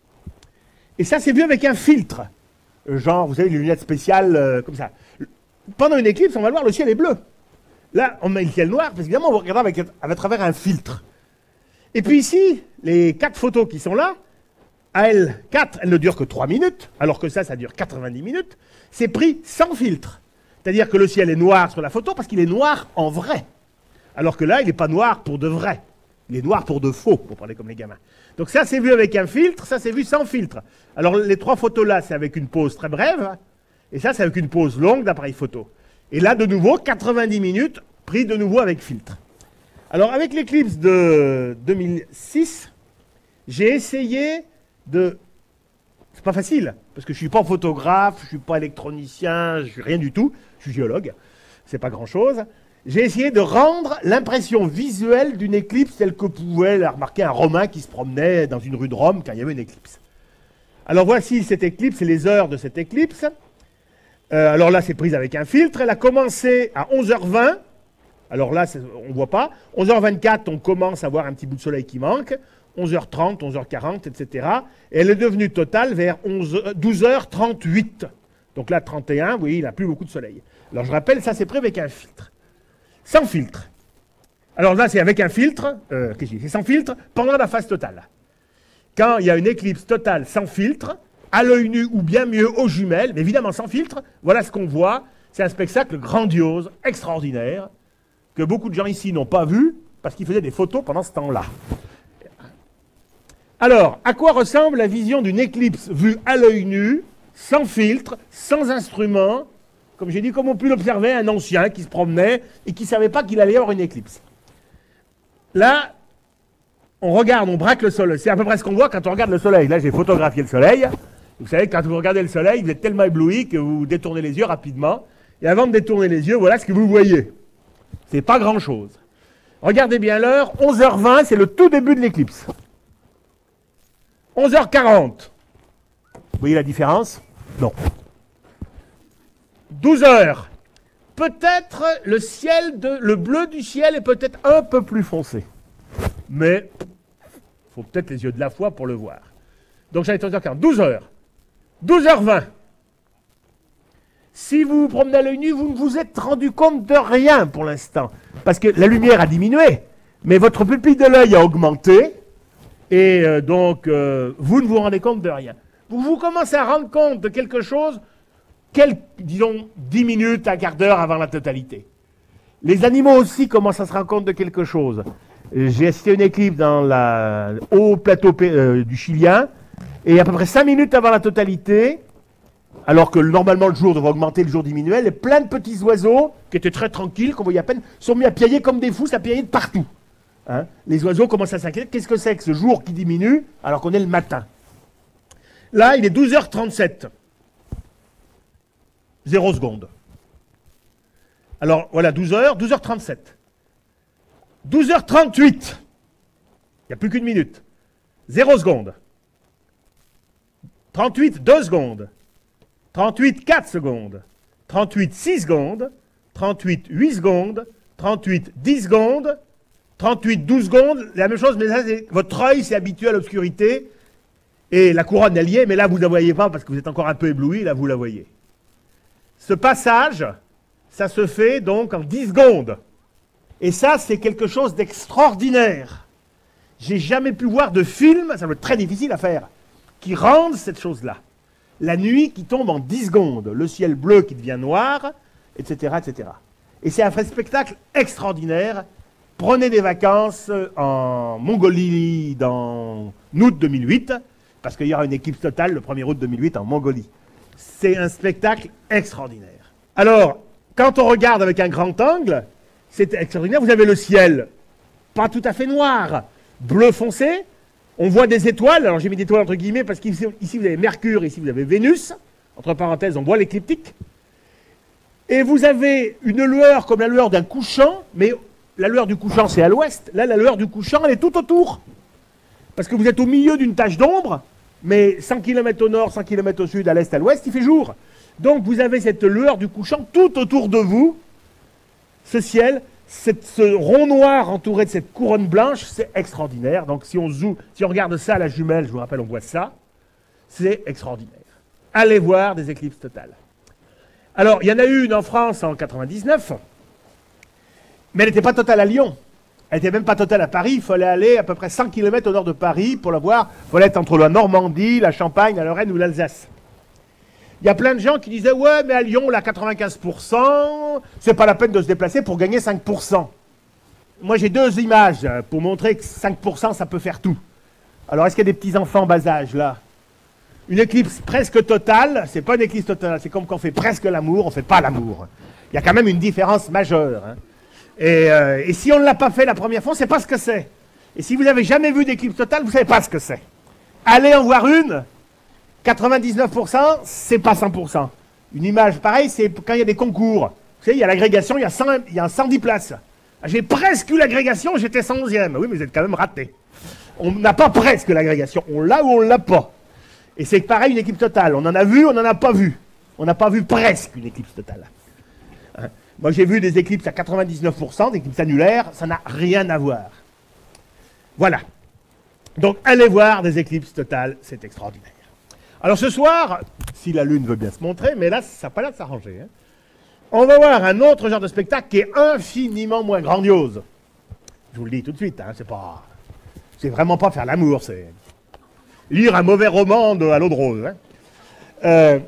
Speaker 1: Et ça, c'est vu avec un filtre. Genre, vous savez, les lunettes spéciales, euh, comme ça. Pendant une éclipse, on va le voir, le ciel est bleu. Là, on met le ciel noir, parce qu'évidemment, on va regarder avec, à travers un filtre. Et puis ici, les quatre photos qui sont là, à elles, quatre, elles ne durent que trois minutes, alors que ça, ça dure quatre-vingt-dix minutes. C'est pris sans filtre. C'est-à-dire que le ciel est noir sur la photo parce qu'il est noir en vrai. Alors que là, il n'est pas noir pour de vrai. Il est noir pour de faux, pour parler comme les gamins. Donc ça, c'est vu avec un filtre, ça, c'est vu sans filtre. Alors les trois photos là, c'est avec une pause très brève, et ça, c'est avec une pause longue d'appareil photo. Et là, de nouveau, quatre-vingt-dix minutes, pris de nouveau avec filtre. Alors, avec l'éclipse de deux mille six, j'ai essayé de... C'est pas facile, parce que je suis pas photographe, je suis pas électronicien, je suis rien du tout, je suis géologue, c'est pas grand-chose. J'ai essayé de rendre l'impression visuelle d'une éclipse telle que pouvait la remarquer un Romain qui se promenait dans une rue de Rome quand il y avait une éclipse. Alors voici cette éclipse et les heures de cette éclipse. Euh, alors là, c'est prise avec un filtre. Elle a commencé à onze heures vingt. Alors là, on ne voit pas. onze heures vingt-quatre, on commence à voir un petit bout de soleil qui manque. onze heures trente, onze heures quarante, et cetera. Et elle est devenue totale vers douze heures trente-huit. Donc là, trente et un, vous voyez, il n'a plus beaucoup de soleil. Alors je rappelle, ça c'est pris avec un filtre. Sans filtre. Alors là, c'est avec un filtre. Euh, qu'est-ce que je dis ? C'est sans filtre pendant la phase totale. Quand il y a une éclipse totale sans filtre, à l'œil nu ou bien mieux aux jumelles, mais évidemment sans filtre, voilà ce qu'on voit. C'est un spectacle grandiose, extraordinaire, que beaucoup de gens ici n'ont pas vu parce qu'ils faisaient des photos pendant ce temps-là. Alors, à quoi ressemble la vision d'une éclipse vue à l'œil nu, sans filtre, sans instrument, comme j'ai dit, comme on peut l'observer un ancien qui se promenait et qui ne savait pas qu'il allait y avoir une éclipse. Là, on regarde, on braque le soleil. C'est à peu près ce qu'on voit quand on regarde le soleil. Là, j'ai photographié le soleil. Vous savez, quand vous regardez le soleil, vous êtes tellement ébloui que vous détournez les yeux rapidement. Et avant de détourner les yeux, voilà ce que vous voyez. C'est pas grand-chose. Regardez bien l'heure, onze heures vingt, c'est le tout début de l'éclipse. onze heures quarante. Vous voyez la différence? Non. douze heures. Peut-être le ciel, de, le bleu du ciel est peut-être un peu plus foncé. Mais il faut peut-être les yeux de la foi pour le voir. Donc j'allais onze heures quarante. douze heures. douze heures vingt. Si vous vous promenez à l'œil nu, vous ne vous êtes rendu compte de rien pour l'instant. Parce que la lumière a diminué, mais votre pupille de l'œil a augmenté, et euh, donc euh, vous ne vous rendez compte de rien. Vous vous commencez à rendre compte de quelque chose, quelques, disons, dix minutes, un quart d'heure avant la totalité. Les animaux aussi commencent à se rendre compte de quelque chose. J'ai assisté à une éclipse dans la, au plateau euh, du Chilien, et à peu près cinq minutes avant la totalité, alors que normalement le jour devrait augmenter, le jour diminuait, et plein de petits oiseaux, qui étaient très tranquilles, qu'on voyait à peine, sont mis à piailler comme des fous, ça piaillait de partout. Hein, les oiseaux commencent à s'inquiéter. Qu'est-ce que c'est que ce jour qui diminue alors qu'on est le matin? Là, il est douze heures trente-sept. Zéro seconde. Alors, voilà, douze heures, douze heures trente-sept. douze heures trente-huit. Il n'y a plus qu'une minute. Zéro seconde. trente-huit, deux secondes. trente-huit, quatre secondes. trente-huit, six secondes. trente-huit, huit secondes. trente-huit, dix secondes. trente-huit, douze secondes. La même chose, mais ça, c'est votre œil s'est habitué à l'obscurité. Et la couronne, elle y est, mais là, vous ne la voyez pas parce que vous êtes encore un peu ébloui. Là, vous la voyez. Ce passage, ça se fait donc en dix secondes. Et ça, c'est quelque chose d'extraordinaire. J'ai jamais pu voir de film, ça va être très difficile à faire, qui rende cette chose-là. La nuit qui tombe en dix secondes, le ciel bleu qui devient noir, et cetera, et cetera. Et c'est un vrai spectacle extraordinaire. Prenez des vacances en Mongolie dans août deux mille huit, parce qu'il y aura une éclipse totale le premier août deux mille huit en Mongolie. C'est un spectacle extraordinaire. Alors, quand on regarde avec un grand angle, c'est extraordinaire. Vous avez le ciel, pas tout à fait noir, bleu foncé. On voit des étoiles. Alors j'ai mis des étoiles entre guillemets parce qu'ici vous avez Mercure, ici vous avez Vénus. Entre parenthèses, on voit l'écliptique. Et vous avez une lueur comme la lueur d'un couchant, mais la lueur du couchant c'est à l'ouest. Là, la lueur du couchant, elle est tout autour. Parce que vous êtes au milieu d'une tache d'ombre, mais cent kilomètres au nord, cent kilomètres au sud, à l'est, à l'ouest, il fait jour. Donc vous avez cette lueur du couchant tout autour de vous. Ce ciel, cette, ce rond noir entouré de cette couronne blanche, c'est extraordinaire. Donc si on zoome, si on regarde ça à la jumelle, je vous rappelle, on voit ça, c'est extraordinaire. Allez voir des éclipses totales. Alors, il y en a eu une en France en quatre-vingt-dix-neuf, mais elle n'était pas totale à Lyon. Elle n'était même pas totale à Paris. Il fallait aller à peu près cent kilomètres au nord de Paris pour la voir. Il fallait être entre la Normandie, la Champagne, la Lorraine ou l'Alsace. Il y a plein de gens qui disaient « Ouais, mais à Lyon, on a quatre-vingt-quinze pour cent, c'est pas la peine de se déplacer pour gagner cinq pour cent. » Moi, j'ai deux images pour montrer que cinq pour cent, ça peut faire tout. Alors, est-ce qu'il y a des petits-enfants en bas âge, là? Une éclipse presque totale, c'est pas une éclipse totale, c'est comme quand on fait presque l'amour, on fait pas l'amour. Il y a quand même une différence majeure. Hein. Et, euh, et si on ne l'a pas fait la première fois, on ne sait pas ce que c'est. Et si vous n'avez jamais vu d'éclipse totale, vous ne savez pas ce que c'est. Allez en voir une, quatre-vingt-dix-neuf pour cent, c'est pas cent pour cent. Une image pareille, c'est quand il y a des concours. Vous savez, il y a l'agrégation, il y a, cent, il y a cent dix places. J'ai presque eu l'agrégation, j'étais cent onzième. Oui, mais vous êtes quand même raté. On n'a pas presque l'agrégation, on l'a ou on ne l'a pas. Et c'est pareil une éclipse totale. On en a vu, on n'en a pas vu. On n'a pas vu presque une éclipse totale. Hein? Moi, j'ai vu des éclipses à quatre-vingt-dix-neuf pour cent, des éclipses annulaires, ça n'a rien à voir. Voilà. Donc, allez voir des éclipses totales, c'est extraordinaire. Alors, ce soir, si la Lune veut bien se montrer, mais là, ça n'a pas l'air de s'arranger. Hein, on va voir un autre genre de spectacle qui est infiniment moins grandiose. Je vous le dis tout de suite, hein, c'est pas... C'est vraiment pas faire l'amour, c'est... lire un mauvais roman de à l'eau de rose. Hein. Euh,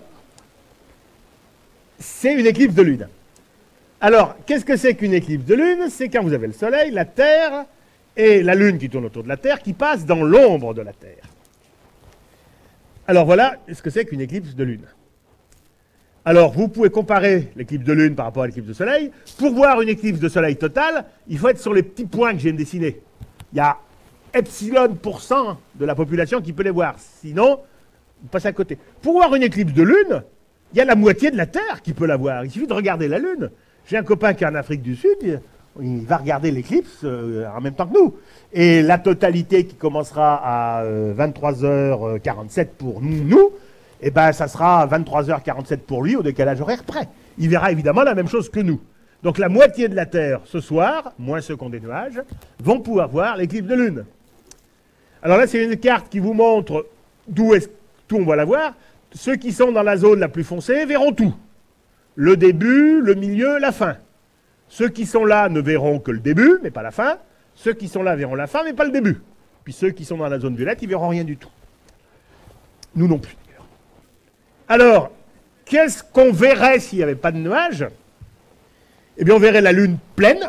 Speaker 1: c'est une éclipse de lune. Alors, qu'est-ce que c'est qu'une éclipse de lune? C'est quand vous avez le soleil, la Terre, et la Lune qui tourne autour de la Terre, qui passe dans l'ombre de la Terre. Alors voilà ce que c'est qu'une éclipse de lune. Alors, vous pouvez comparer l'éclipse de lune par rapport à l'éclipse de soleil. Pour voir une éclipse de soleil totale, il faut être sur les petits points que j'ai dessinés. Il y a epsilon pour cent de la population qui peut les voir. Sinon, on passe à côté. Pour voir une éclipse de lune, il y a la moitié de la Terre qui peut la voir. Il suffit de regarder la lune. J'ai un copain qui est en Afrique du Sud, il va regarder l'éclipse euh, en même temps que nous. Et la totalité qui commencera à euh, vingt-trois heures quarante-sept pour nous, nous eh ben, ça sera vingt-trois heures quarante-sept pour lui au décalage horaire près. Il verra évidemment la même chose que nous. Donc la moitié de la Terre ce soir, moins ceux qui ont des nuages, vont pouvoir voir l'éclipse de lune. Alors là, c'est une carte qui vous montre d'où est tout on va la voir. Ceux qui sont dans la zone la plus foncée verront tout. Le début, le milieu, la fin. Ceux qui sont là ne verront que le début, mais pas la fin. Ceux qui sont là verront la fin, mais pas le début. Puis ceux qui sont dans la zone violette, ils verront rien du tout. Nous non plus. Alors, qu'est-ce qu'on verrait s'il n'y avait pas de nuages? Eh bien, on verrait la lune pleine.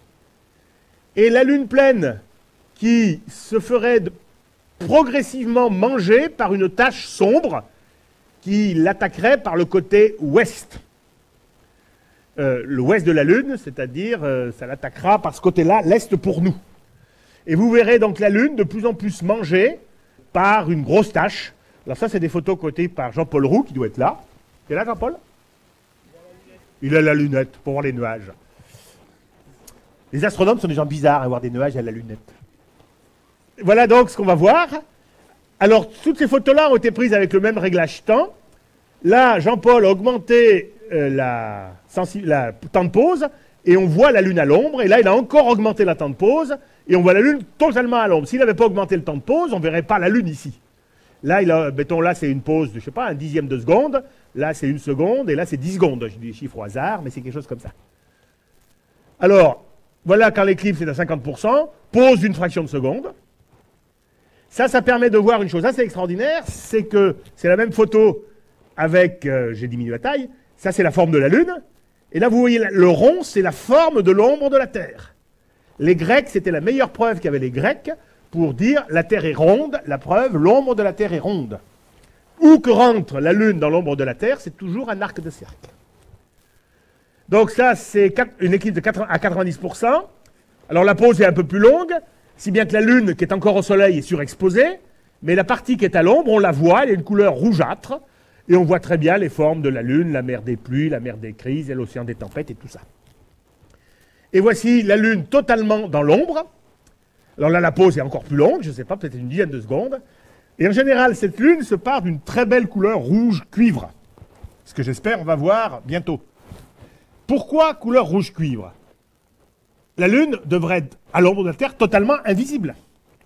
Speaker 1: Et la lune pleine qui se ferait progressivement manger par une tache sombre qui l'attaquerait par le côté ouest. Euh, l'ouest de la Lune, c'est-à-dire euh, ça l'attaquera par ce côté-là, l'est pour nous. Et vous verrez donc la Lune de plus en plus mangée par une grosse tache. Alors ça, c'est des photos cotées par Jean-Paul Roux, qui doit être là. Tu es là, Jean-Paul? Il a la lunette pour voir les nuages. Les astronomes sont des gens bizarres à voir des nuages à la lunette. Voilà donc ce qu'on va voir. Alors, toutes ces photos-là ont été prises avec le même réglage temps. Là, Jean-Paul a augmenté euh, la, la temps de pause et on voit la Lune à l'ombre. Et là, il a encore augmenté la temps de pause et on voit la Lune totalement à l'ombre. S'il n'avait pas augmenté le temps de pause, on ne verrait pas la Lune ici. Là, il a, mettons, là, c'est une pause de, je sais pas, un dixième de seconde. Là, c'est une seconde et là, c'est dix secondes. Je dis des chiffres au hasard, mais c'est quelque chose comme ça. Alors, voilà quand l'éclipse est à cinquante pour cent, pause d'une fraction de seconde. Ça, ça permet de voir une chose assez extraordinaire, c'est que c'est la même photo avec, euh, j'ai diminué la taille, ça c'est la forme de la Lune, et là vous voyez le rond, c'est la forme de l'ombre de la Terre. Les Grecs, c'était la meilleure preuve qu'avaient les Grecs pour dire la Terre est ronde, la preuve, l'ombre de la Terre est ronde. Où que rentre la Lune dans l'ombre de la Terre, c'est toujours un arc de cercle. Donc ça, c'est une éclipse de à quatre-vingt-dix pour cent. Alors la pause est un peu plus longue, si bien que la Lune, qui est encore au Soleil, est surexposée, mais la partie qui est à l'ombre, on la voit, elle a une couleur rougeâtre, et on voit très bien les formes de la Lune, la mer des pluies, la mer des crises, et l'océan des tempêtes, et tout ça. Et voici la Lune totalement dans l'ombre. Alors là, la pause est encore plus longue, je ne sais pas, peut-être une dizaine de secondes. Et en général, cette Lune se part d'une très belle couleur rouge cuivre, ce que j'espère on va voir bientôt. Pourquoi couleur rouge cuivre? La Lune devrait être, à l'ombre de la Terre, totalement invisible.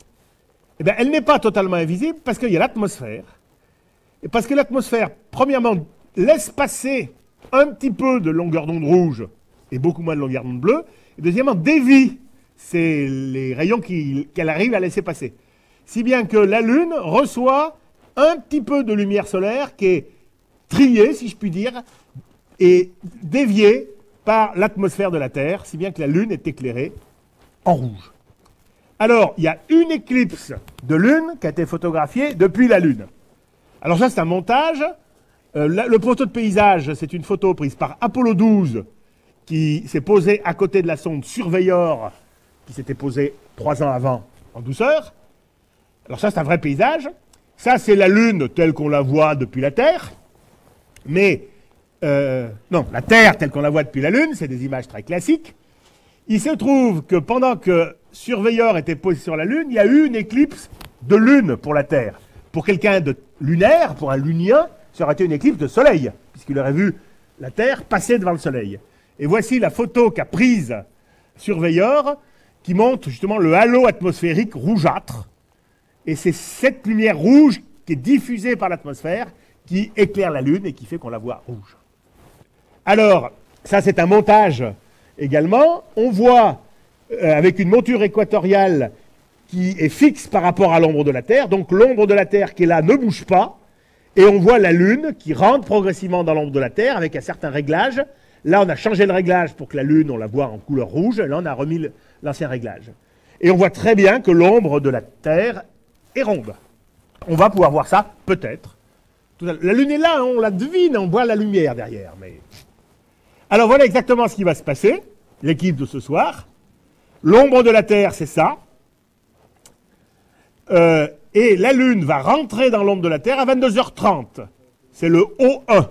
Speaker 1: Eh bien, elle n'est pas totalement invisible parce qu'il y a l'atmosphère. Et parce que l'atmosphère, premièrement, laisse passer un petit peu de longueur d'onde rouge et beaucoup moins de longueur d'onde bleue. Et deuxièmement, dévie c'est les rayons qu'elle arrive à laisser passer. Si bien que la Lune reçoit un petit peu de lumière solaire qui est triée, si je puis dire, et déviée par l'atmosphère de la Terre, si bien que la Lune est éclairée en rouge. Alors, il y a une éclipse de Lune qui a été photographiée depuis la Lune. Alors ça, c'est un montage. Euh, la, le photo de paysage, c'est une photo prise par Apollo douze qui s'est posée à côté de la sonde Surveyor qui s'était posée trois ans avant en douceur. Alors ça, c'est un vrai paysage. Ça, c'est la Lune telle qu'on la voit depuis la Terre. Mais Euh, non, la Terre telle qu'on la voit depuis la Lune, c'est des images très classiques. Il se trouve que pendant que Surveyor était posé sur la Lune, il y a eu une éclipse de Lune pour la Terre. Pour quelqu'un de lunaire, pour un lunien, ça aurait été une éclipse de Soleil, puisqu'il aurait vu la Terre passer devant le Soleil. Et voici la photo qu'a prise Surveyor, qui montre justement le halo atmosphérique rougeâtre. Et c'est cette lumière rouge qui est diffusée par l'atmosphère qui éclaire la Lune et qui fait qu'on la voit rouge. Alors, ça c'est un montage également. On voit, euh, avec une monture équatoriale qui est fixe par rapport à l'ombre de la Terre, donc l'ombre de la Terre qui est là ne bouge pas, et on voit la Lune qui rentre progressivement dans l'ombre de la Terre avec un certain réglage. Là, on a changé le réglage pour que la Lune, on la voit en couleur rouge, là on a remis l'ancien réglage. Et on voit très bien que l'ombre de la Terre est ronde. On va pouvoir voir ça, peut-être. La Lune est là, on la devine, on voit la lumière derrière, mais... Alors voilà exactement ce qui va se passer, l'équipe de ce soir. L'ombre de la Terre, c'est ça. Euh, et la Lune va rentrer dans l'ombre de la Terre à vingt-deux heures trente. C'est le O un.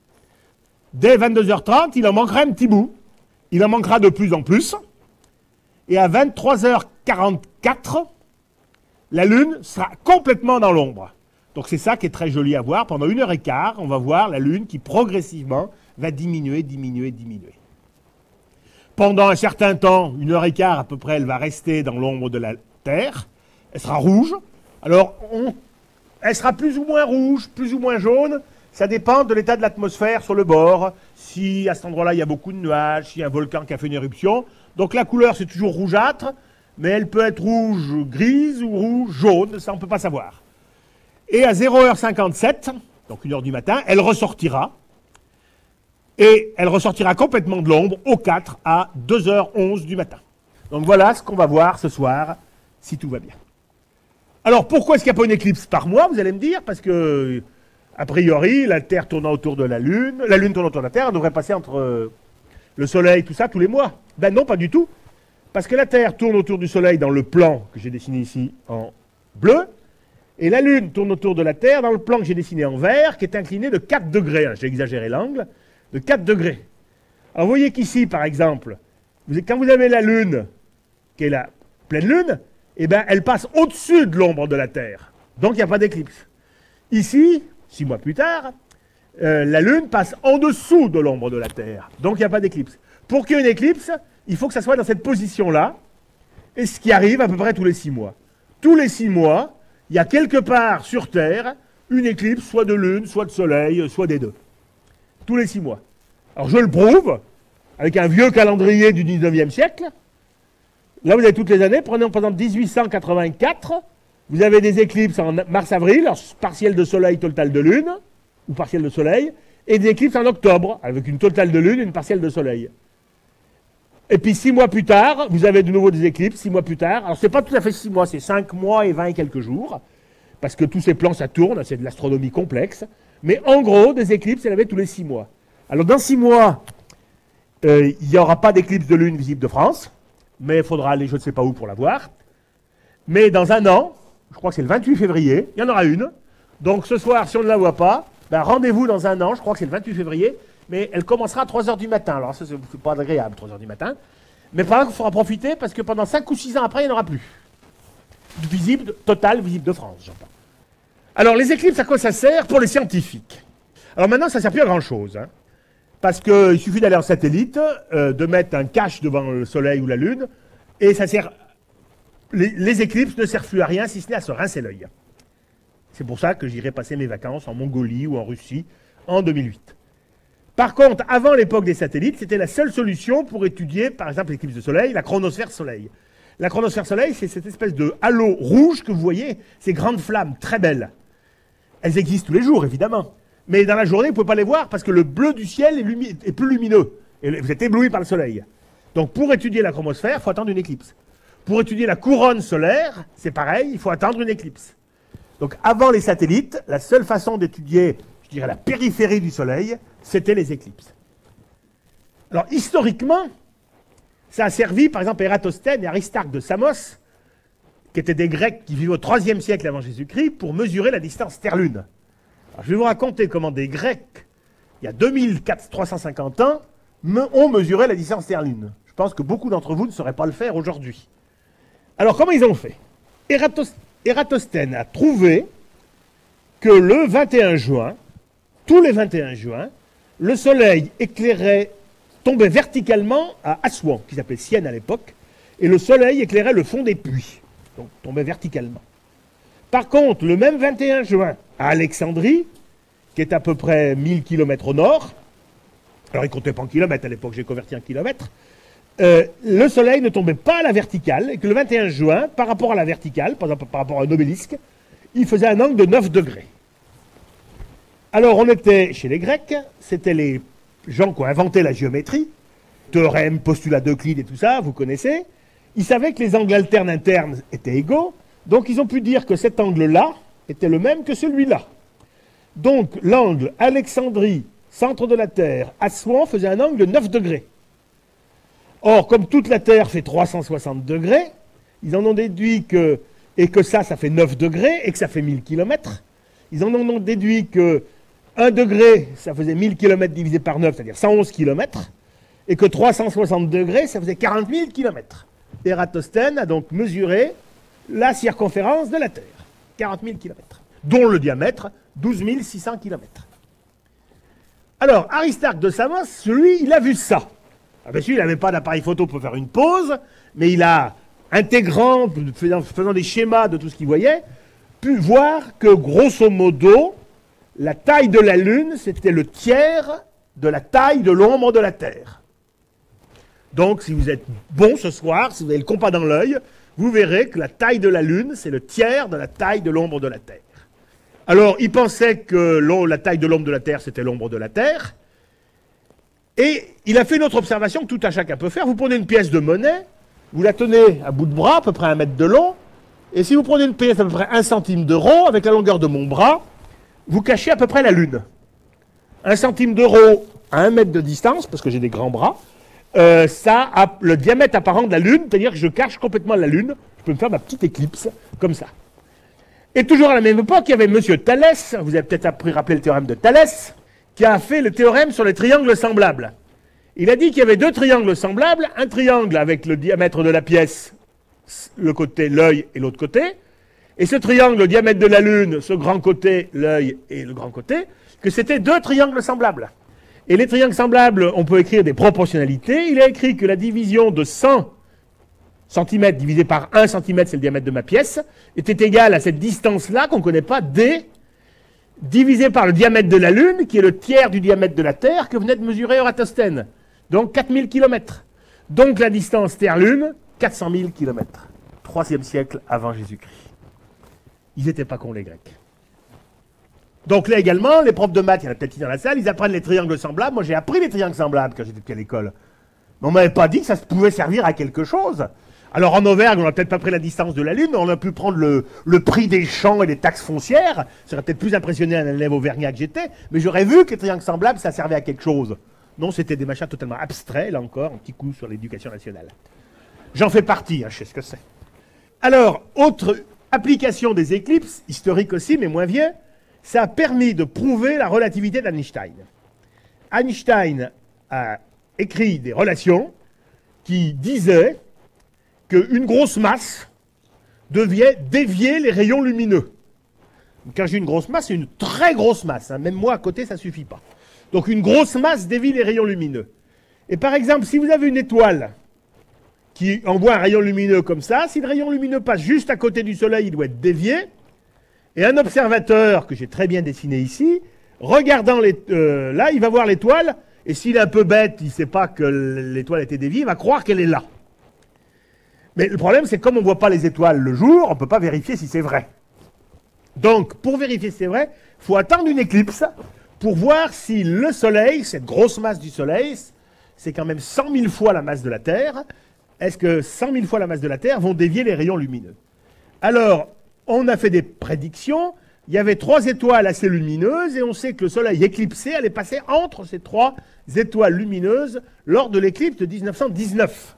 Speaker 1: Dès vingt-deux heures trente, il en manquera un petit bout. Il en manquera de plus en plus. Et à vingt-trois heures quarante-quatre, la Lune sera complètement dans l'ombre. Donc c'est ça qui est très joli à voir. Pendant une heure et quart, on va voir la Lune qui progressivement va diminuer, diminuer, diminuer. Pendant un certain temps, une heure et quart à peu près, elle va rester dans l'ombre de la Terre. Elle sera rouge. Alors, on, elle sera plus ou moins rouge, plus ou moins jaune. Ça dépend de l'état de l'atmosphère sur le bord. Si à cet endroit-là, il y a beaucoup de nuages, s'il y a un volcan qui a fait une éruption. Donc la couleur, c'est toujours rougeâtre, mais elle peut être rouge grise ou rouge jaune, ça on ne peut pas savoir. Et à zéro heure cinquante-sept, donc une heure du matin, elle ressortira. Et elle ressortira complètement de l'ombre au quatre à deux heures onze du matin. Donc voilà ce qu'on va voir ce soir, si tout va bien. Alors pourquoi est-ce qu'il n'y a pas une éclipse par mois, vous allez me dire? Parce que, a priori, la Terre tournant autour de la Lune, la Lune tournant autour de la Terre, elle devrait passer entre le Soleil, tout ça, tous les mois. Ben non, pas du tout. Parce que la Terre tourne autour du Soleil dans le plan que j'ai dessiné ici en bleu, et la Lune tourne autour de la Terre dans le plan que j'ai dessiné en vert, qui est incliné de quatre degrés. J'ai exagéré l'angle, de quatre degrés. Alors vous voyez qu'ici, par exemple, vous, quand vous avez la Lune, qui est la pleine Lune, eh ben, elle passe au-dessus de l'ombre de la Terre. Donc il n'y a pas d'éclipse. Ici, six mois plus tard, euh, la Lune passe en dessous de l'ombre de la Terre. Donc il n'y a pas d'éclipse. Pour qu'il y ait une éclipse, il faut que ça soit dans cette position-là, et ce qui arrive à peu près tous les six mois. Tous les six mois, il y a quelque part sur Terre une éclipse, soit de Lune, soit de Soleil, soit des deux. Tous les six mois. Alors je le prouve, avec un vieux calendrier du dix-neuvième siècle. Là, vous avez toutes les années. Prenons par exemple dix-huit cent quatre-vingt-quatre. Vous avez des éclipses en mars-avril, partiel de Soleil, total de Lune, ou partiel de Soleil, et des éclipses en octobre, avec une totale de Lune et une partielle de Soleil. Et puis six mois plus tard, vous avez de nouveau des éclipses, six mois plus tard. Alors c'est pas tout à fait six mois, c'est cinq mois et vingt et quelques jours, parce que tous ces plans, ça tourne, c'est de l'astronomie complexe. Mais en gros, des éclipses, il y en avait tous les six mois. Alors dans six mois, euh, il n'y aura pas d'éclipse de Lune visible de France, mais il faudra aller je ne sais pas où pour la voir. Mais dans un an, je crois que c'est le vingt-huit février, il y en aura une. Donc ce soir, si on ne la voit pas, ben, rendez-vous dans un an, je crois que c'est le vingt-huit février, mais elle commencera à trois heures du matin. Alors ça, c'est pas agréable, trois heures du matin. Mais par contre, il faudra profiter parce que pendant cinq ou six ans après, il n'y en aura plus. Visible, total, visible de France, j'entends. Alors les éclipses, à quoi ça sert? Pour les scientifiques. Alors maintenant, ça ne sert plus à grand-chose. Hein, parce qu'il suffit d'aller en satellite, euh, de mettre un cache devant le Soleil ou la Lune, et ça sert... Les, les éclipses ne servent plus à rien, si ce n'est à se rincer l'œil. C'est pour ça que j'irai passer mes vacances en Mongolie ou en Russie en deux mille huit. Par contre, avant l'époque des satellites, c'était la seule solution pour étudier, par exemple, l'éclipse de Soleil, la chronosphère Soleil. La chronosphère Soleil, c'est cette espèce de halo rouge que vous voyez, ces grandes flammes très belles. Elles existent tous les jours, évidemment. Mais dans la journée, vous ne pouvez pas les voir parce que le bleu du ciel est, est plus lumineux. Et vous êtes ébloui par le Soleil. Donc, pour étudier la chromosphère, il faut attendre une éclipse. Pour étudier la couronne solaire, c'est pareil, il faut attendre une éclipse. Donc, avant les satellites, la seule façon d'étudier, je dirais, la périphérie du Soleil, c'était les éclipses. Alors, historiquement, ça a servi, par exemple, Ératosthène et Aristarque de Samos, qui étaient des Grecs qui vivaient au troisième siècle avant Jésus-Christ, pour mesurer la distance Terre-Lune. Alors, je vais vous raconter comment des Grecs, il y a deux mille trois cent cinquante ans, me, ont mesuré la distance Terre-Lune. Je pense que beaucoup d'entre vous ne sauraient pas le faire aujourd'hui. Alors, comment ils ont fait? Ératos, Ératosthène a trouvé que le vingt et un juin, tous les vingt et un juin, le soleil éclairait, tombait verticalement à Assouan, qui s'appelait Sienne à l'époque, et le soleil éclairait le fond des puits, donc tombait verticalement. Par contre, le même vingt et un juin, à Alexandrie, qui est à peu près mille kilomètres au nord, alors il ne comptait pas en kilomètres à l'époque, j'ai converti en kilomètres, euh, le soleil ne tombait pas à la verticale, et que le vingt et un juin, par rapport à la verticale, par exemple par rapport à un obélisque, il faisait un angle de neuf degrés. Alors on était chez les Grecs, c'était les gens qui ont inventé la géométrie, théorème, postulat d'Euclide et tout ça, vous connaissez. Ils savaient que les angles alternes internes étaient égaux, donc ils ont pu dire que cet angle-là était le même que celui-là. Donc l'angle Alexandrie, centre de la Terre, Assouan faisait un angle de neuf degrés. Or, comme toute la Terre fait trois cent soixante degrés, ils en ont déduit que et que ça, ça fait neuf degrés, et que ça fait mille kilomètres. Ils en ont donc déduit que un degré, ça faisait mille kilomètres divisé par neuf, c'est-à-dire cent onze kilomètres, et que trois cent soixante degrés, ça faisait quarante mille kilomètres. Eratosthène a donc mesuré la circonférence de la Terre, quarante mille kilomètres, dont le diamètre, douze mille six cents kilomètres. Alors, Aristarque de Samos, lui, il a vu ça. Ah bien sûr, il n'avait pas d'appareil photo pour faire une pause, mais il a, intégrant, faisant, faisant des schémas de tout ce qu'il voyait, pu voir que, grosso modo, la taille de la Lune, c'était le tiers de la taille de l'ombre de la Terre. Donc, si vous êtes bon ce soir, si vous avez le compas dans l'œil, vous verrez que la taille de la Lune, c'est le tiers de la taille de l'ombre de la Terre. Alors, il pensait que la taille de l'ombre de la Terre, c'était l'ombre de la Terre. Et il a fait une autre observation que tout un chacun peut faire. Vous prenez une pièce de monnaie, vous la tenez à bout de bras, à peu près un mètre de long, et si vous prenez une pièce à peu près un centime d'euro, avec la longueur de mon bras, vous cachez à peu près la Lune. Un centime d'euro à un mètre de distance, parce que j'ai des grands bras, euh, ça a le diamètre apparent de la Lune, c'est-à-dire que je cache complètement la Lune. Je peux me faire ma petite éclipse, comme ça. Et toujours à la même époque, il y avait M. Thalès, vous avez peut-être appris, rappelé le théorème de Thalès, qui a fait le théorème sur les triangles semblables. Il a dit qu'il y avait deux triangles semblables, un triangle avec le diamètre de la pièce, le côté, l'œil et l'autre côté, et ce triangle, le diamètre de la Lune, ce grand côté, l'œil et le grand côté, que c'était deux triangles semblables. Et les triangles semblables, on peut écrire des proportionnalités. Il a écrit que la division de cent centimètres divisé par un centimètre, c'est le diamètre de ma pièce, était égale à cette distance-là, qu'on ne connaît pas, D, divisé par le diamètre de la Lune, qui est le tiers du diamètre de la Terre, que venait de mesurer Eratosthène. Donc quatre mille kilomètres. Donc la distance Terre-Lune, quatre cent mille kilomètres. troisième siècle avant Jésus-Christ. Ils n'étaient pas cons, les Grecs. Donc là également, les profs de maths, il y en a peut-être qui dans la salle, ils apprennent les triangles semblables. Moi j'ai appris les triangles semblables quand j'étais à l'école. Mais on ne m'avait pas dit que ça pouvait servir à quelque chose. Alors en Auvergne, on n'a peut-être pas pris la distance de la Lune, mais on a pu prendre le, le prix des champs et des taxes foncières. Ça aurait peut-être plus impressionné un élève auvergnat que j'étais, mais j'aurais vu que les triangles semblables, ça servait à quelque chose. Non, c'était des machins totalement abstraits, là encore, un petit coup sur l'éducation nationale. J'en fais partie, hein, je sais ce que c'est. Alors, autre application des éclipses, historique aussi, mais moins vieux, ça a permis de prouver la relativité d'Einstein. Einstein a écrit des relations qui disaient qu'une grosse masse devait dévier les rayons lumineux. Quand j'ai une grosse masse, c'est une très grosse masse. Hein. Même moi, à côté, ça ne suffit pas. Donc une grosse masse dévie les rayons lumineux. Et par exemple, si vous avez une étoile qui envoie un rayon lumineux comme ça, si le rayon lumineux passe juste à côté du Soleil, il doit être dévié. Et un observateur, que j'ai très bien dessiné ici, regardant les, euh, là, il va voir l'étoile, et s'il est un peu bête, il ne sait pas que l'étoile a été déviée, il va croire qu'elle est là. Mais le problème, c'est que comme on ne voit pas les étoiles le jour, on ne peut pas vérifier si c'est vrai. Donc, pour vérifier si c'est vrai, il faut attendre une éclipse pour voir si le Soleil, cette grosse masse du Soleil, c'est quand même cent mille fois la masse de la Terre, est-ce que cent mille fois la masse de la Terre vont dévier les rayons lumineux? Alors, on a fait des prédictions, il y avait trois étoiles assez lumineuses, et on sait que le Soleil éclipsé allait passer entre ces trois étoiles lumineuses lors de l'éclipse de mille neuf cent dix-neuf.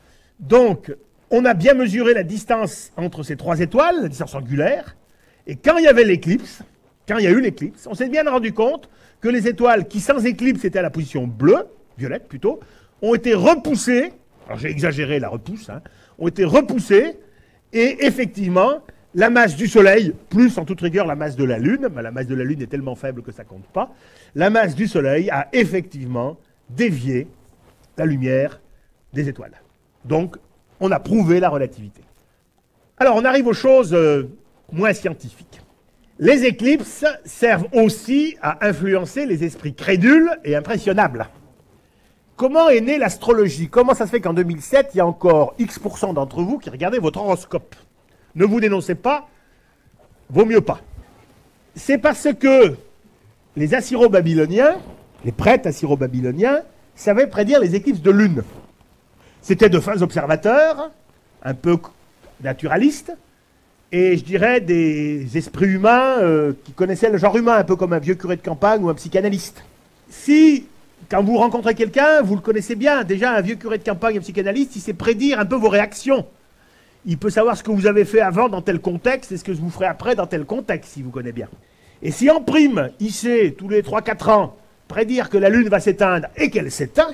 Speaker 1: Donc, on a bien mesuré la distance entre ces trois étoiles, la distance angulaire, et quand il y avait l'éclipse, quand il y a eu l'éclipse, on s'est bien rendu compte que les étoiles qui, sans éclipse, étaient à la position bleue, violette plutôt, ont été repoussées, alors j'ai exagéré la repousse, hein, ont été repoussées, et effectivement, la masse du Soleil, plus en toute rigueur la masse de la Lune, mais la masse de la Lune est tellement faible que ça ne compte pas, la masse du Soleil a effectivement dévié la lumière des étoiles. Donc, on a prouvé la relativité. Alors, on arrive aux choses euh, moins scientifiques. Les éclipses servent aussi à influencer les esprits crédules et impressionnables. Comment est née l'astrologie? Comment ça se fait qu'en deux mille sept, il y a encore X pour cent d'entre vous qui regardaient votre horoscope? Ne vous dénoncez pas, vaut mieux pas. C'est parce que les Assyro-Babyloniens, les prêtres assyro-babyloniens, savaient prédire les éclipses de lune. C'était de fins observateurs, un peu naturalistes, et je dirais des esprits humains euh, qui connaissaient le genre humain, un peu comme un vieux curé de campagne ou un psychanalyste. Si, quand vous rencontrez quelqu'un, vous le connaissez bien, déjà un vieux curé de campagne, un psychanalyste, il sait prédire un peu vos réactions. il peut savoir ce que vous avez fait avant dans tel contexte et ce que vous ferez après dans tel contexte, si vous connaissez bien. Et si en prime, il sait, tous les trois quatre ans, prédire que la Lune va s'éteindre et qu'elle s'éteint,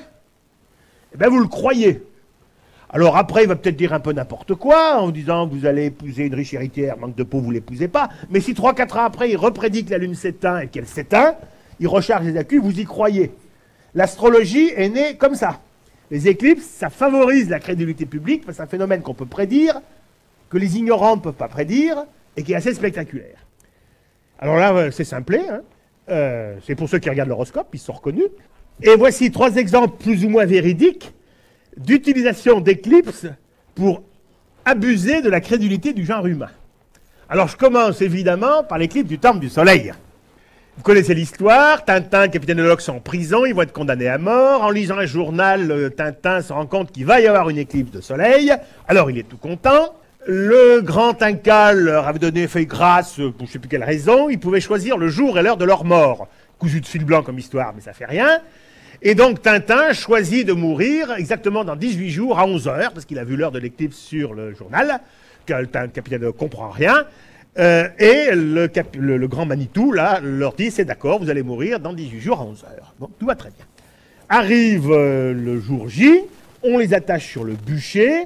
Speaker 1: eh bien vous le croyez. Alors après, il va peut-être dire un peu n'importe quoi, en vous disant vous allez épouser une riche héritière, manque de peau, vous ne l'épousez pas. Mais si trois quatre ans après, il reprédit que la Lune s'éteint et qu'elle s'éteint, il recharge les accus, vous y croyez. L'astrologie est née comme ça. Les éclipses, ça favorise la crédulité publique, parce que c'est un phénomène qu'on peut prédire, que les ignorants ne peuvent pas prédire, et qui est assez spectaculaire. Alors là, c'est simplé, hein. euh, c'est pour ceux qui regardent l'horoscope, ils sont reconnus. Et voici trois exemples plus ou moins véridiques d'utilisation d'éclipses pour abuser de la crédulité du genre humain. Alors je commence évidemment par l'éclipse du temple du soleil. Vous connaissez l'histoire, Tintin, capitaine Haddock sont en prison, ils vont être condamnés à mort. En lisant un journal, Tintin se rend compte qu'il va y avoir une éclipse de soleil. Alors il est tout content. Le grand Inca leur avait donné fait grâce, pour je ne sais plus quelle raison, ils pouvaient choisir le jour et l'heure de leur mort. Cousu de fil blanc comme histoire, mais ça fait rien. Et donc Tintin choisit de mourir exactement dans dix-huit jours à onze heures, parce qu'il a vu l'heure de l'éclipse sur le journal, que le capitaine ne comprend rien. Euh, et le, cap le, le grand Manitou, là, leur dit, c'est d'accord, vous allez mourir dans dix-huit jours à onze heures. Bon, tout va très bien. Arrive euh, le jour J, on les attache sur le bûcher.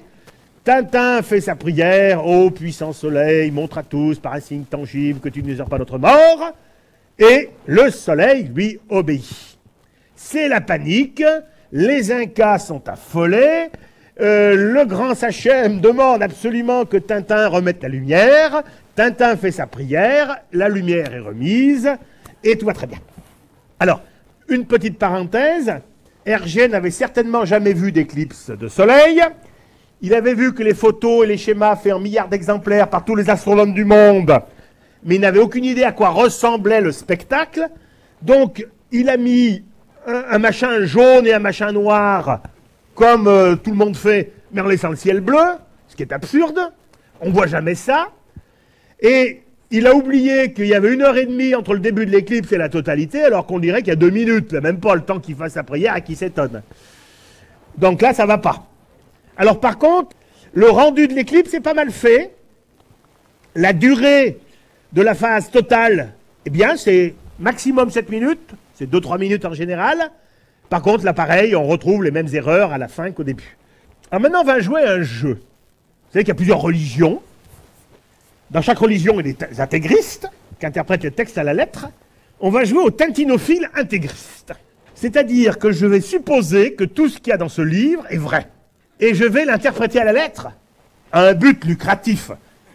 Speaker 1: Tintin fait sa prière, ô puissant soleil, montre à tous par un signe tangible que tu n'usurpes pas notre mort. Et le soleil lui obéit. C'est la panique, les Incas sont affolés, euh, le grand Sachem demande absolument que Tintin remette la lumière. Tintin fait sa prière, la lumière est remise, et tout va très bien. Alors, une petite parenthèse, Hergé n'avait certainement jamais vu d'éclipse de soleil. Il avait vu que les photos et les schémas faits en milliards d'exemplaires par tous les astronomes du monde, mais il n'avait aucune idée à quoi ressemblait le spectacle. Donc, il a mis un, un machin jaune et un machin noir, comme euh, tout le monde fait, mais en laissant le ciel bleu, ce qui est absurde. On ne voit jamais ça. Et il a oublié qu'il y avait une heure et demie entre le début de l'éclipse et la totalité, alors qu'on dirait qu'il y a deux minutes, même pas le temps qu'il fasse sa prière et qu'il s'étonne. Donc là, ça ne va pas. Alors par contre, le rendu de l'éclipse est pas mal fait. La durée de la phase totale, eh bien, c'est maximum sept minutes, c'est deux trois minutes en général. Par contre, là, pareil, on retrouve les mêmes erreurs à la fin qu'au début. Alors maintenant, on va jouer à un jeu. Vous savez qu'il y a plusieurs religions. Dans chaque religion, il y a des intégristes qui interprètent les textes à la lettre. On va jouer au tintinophile intégriste. C'est-à-dire que je vais supposer que tout ce qu'il y a dans ce livre est vrai. Et je vais l'interpréter à la lettre à un but lucratif.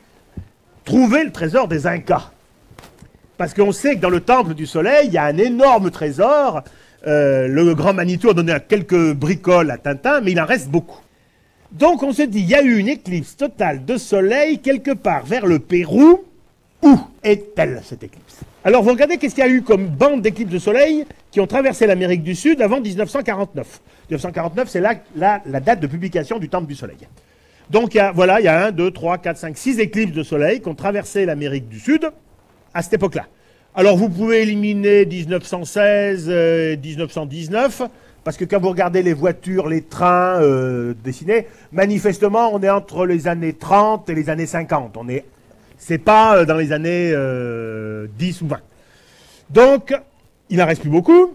Speaker 1: Trouver le trésor des Incas. Parce qu'on sait que dans le temple du soleil, il y a un énorme trésor. Euh, le grand Manitou a donné quelques bricoles à Tintin, mais il en reste beaucoup. Donc on se dit, il y a eu une éclipse totale de soleil quelque part vers le Pérou. Où est-elle cette éclipse? Alors vous regardez qu'est-ce qu'il y a eu comme bande d'éclipses de soleil qui ont traversé l'Amérique du Sud avant mille neuf cent quarante-neuf. mille neuf cent quarante-neuf, c'est la, la, la date de publication du Temple du Soleil. Donc il y a, voilà, il y a un, deux, trois, quatre, cinq, six éclipses de soleil qui ont traversé l'Amérique du Sud à cette époque-là. Alors vous pouvez éliminer mille neuf cent seize, euh, mille neuf cent dix-neuf, parce que quand vous regardez les voitures, les trains euh, dessinés, manifestement on est entre les années trente et les années cinquante. On est, c'est pas dans les années euh, dix ou vingt. Donc il n'en reste plus beaucoup.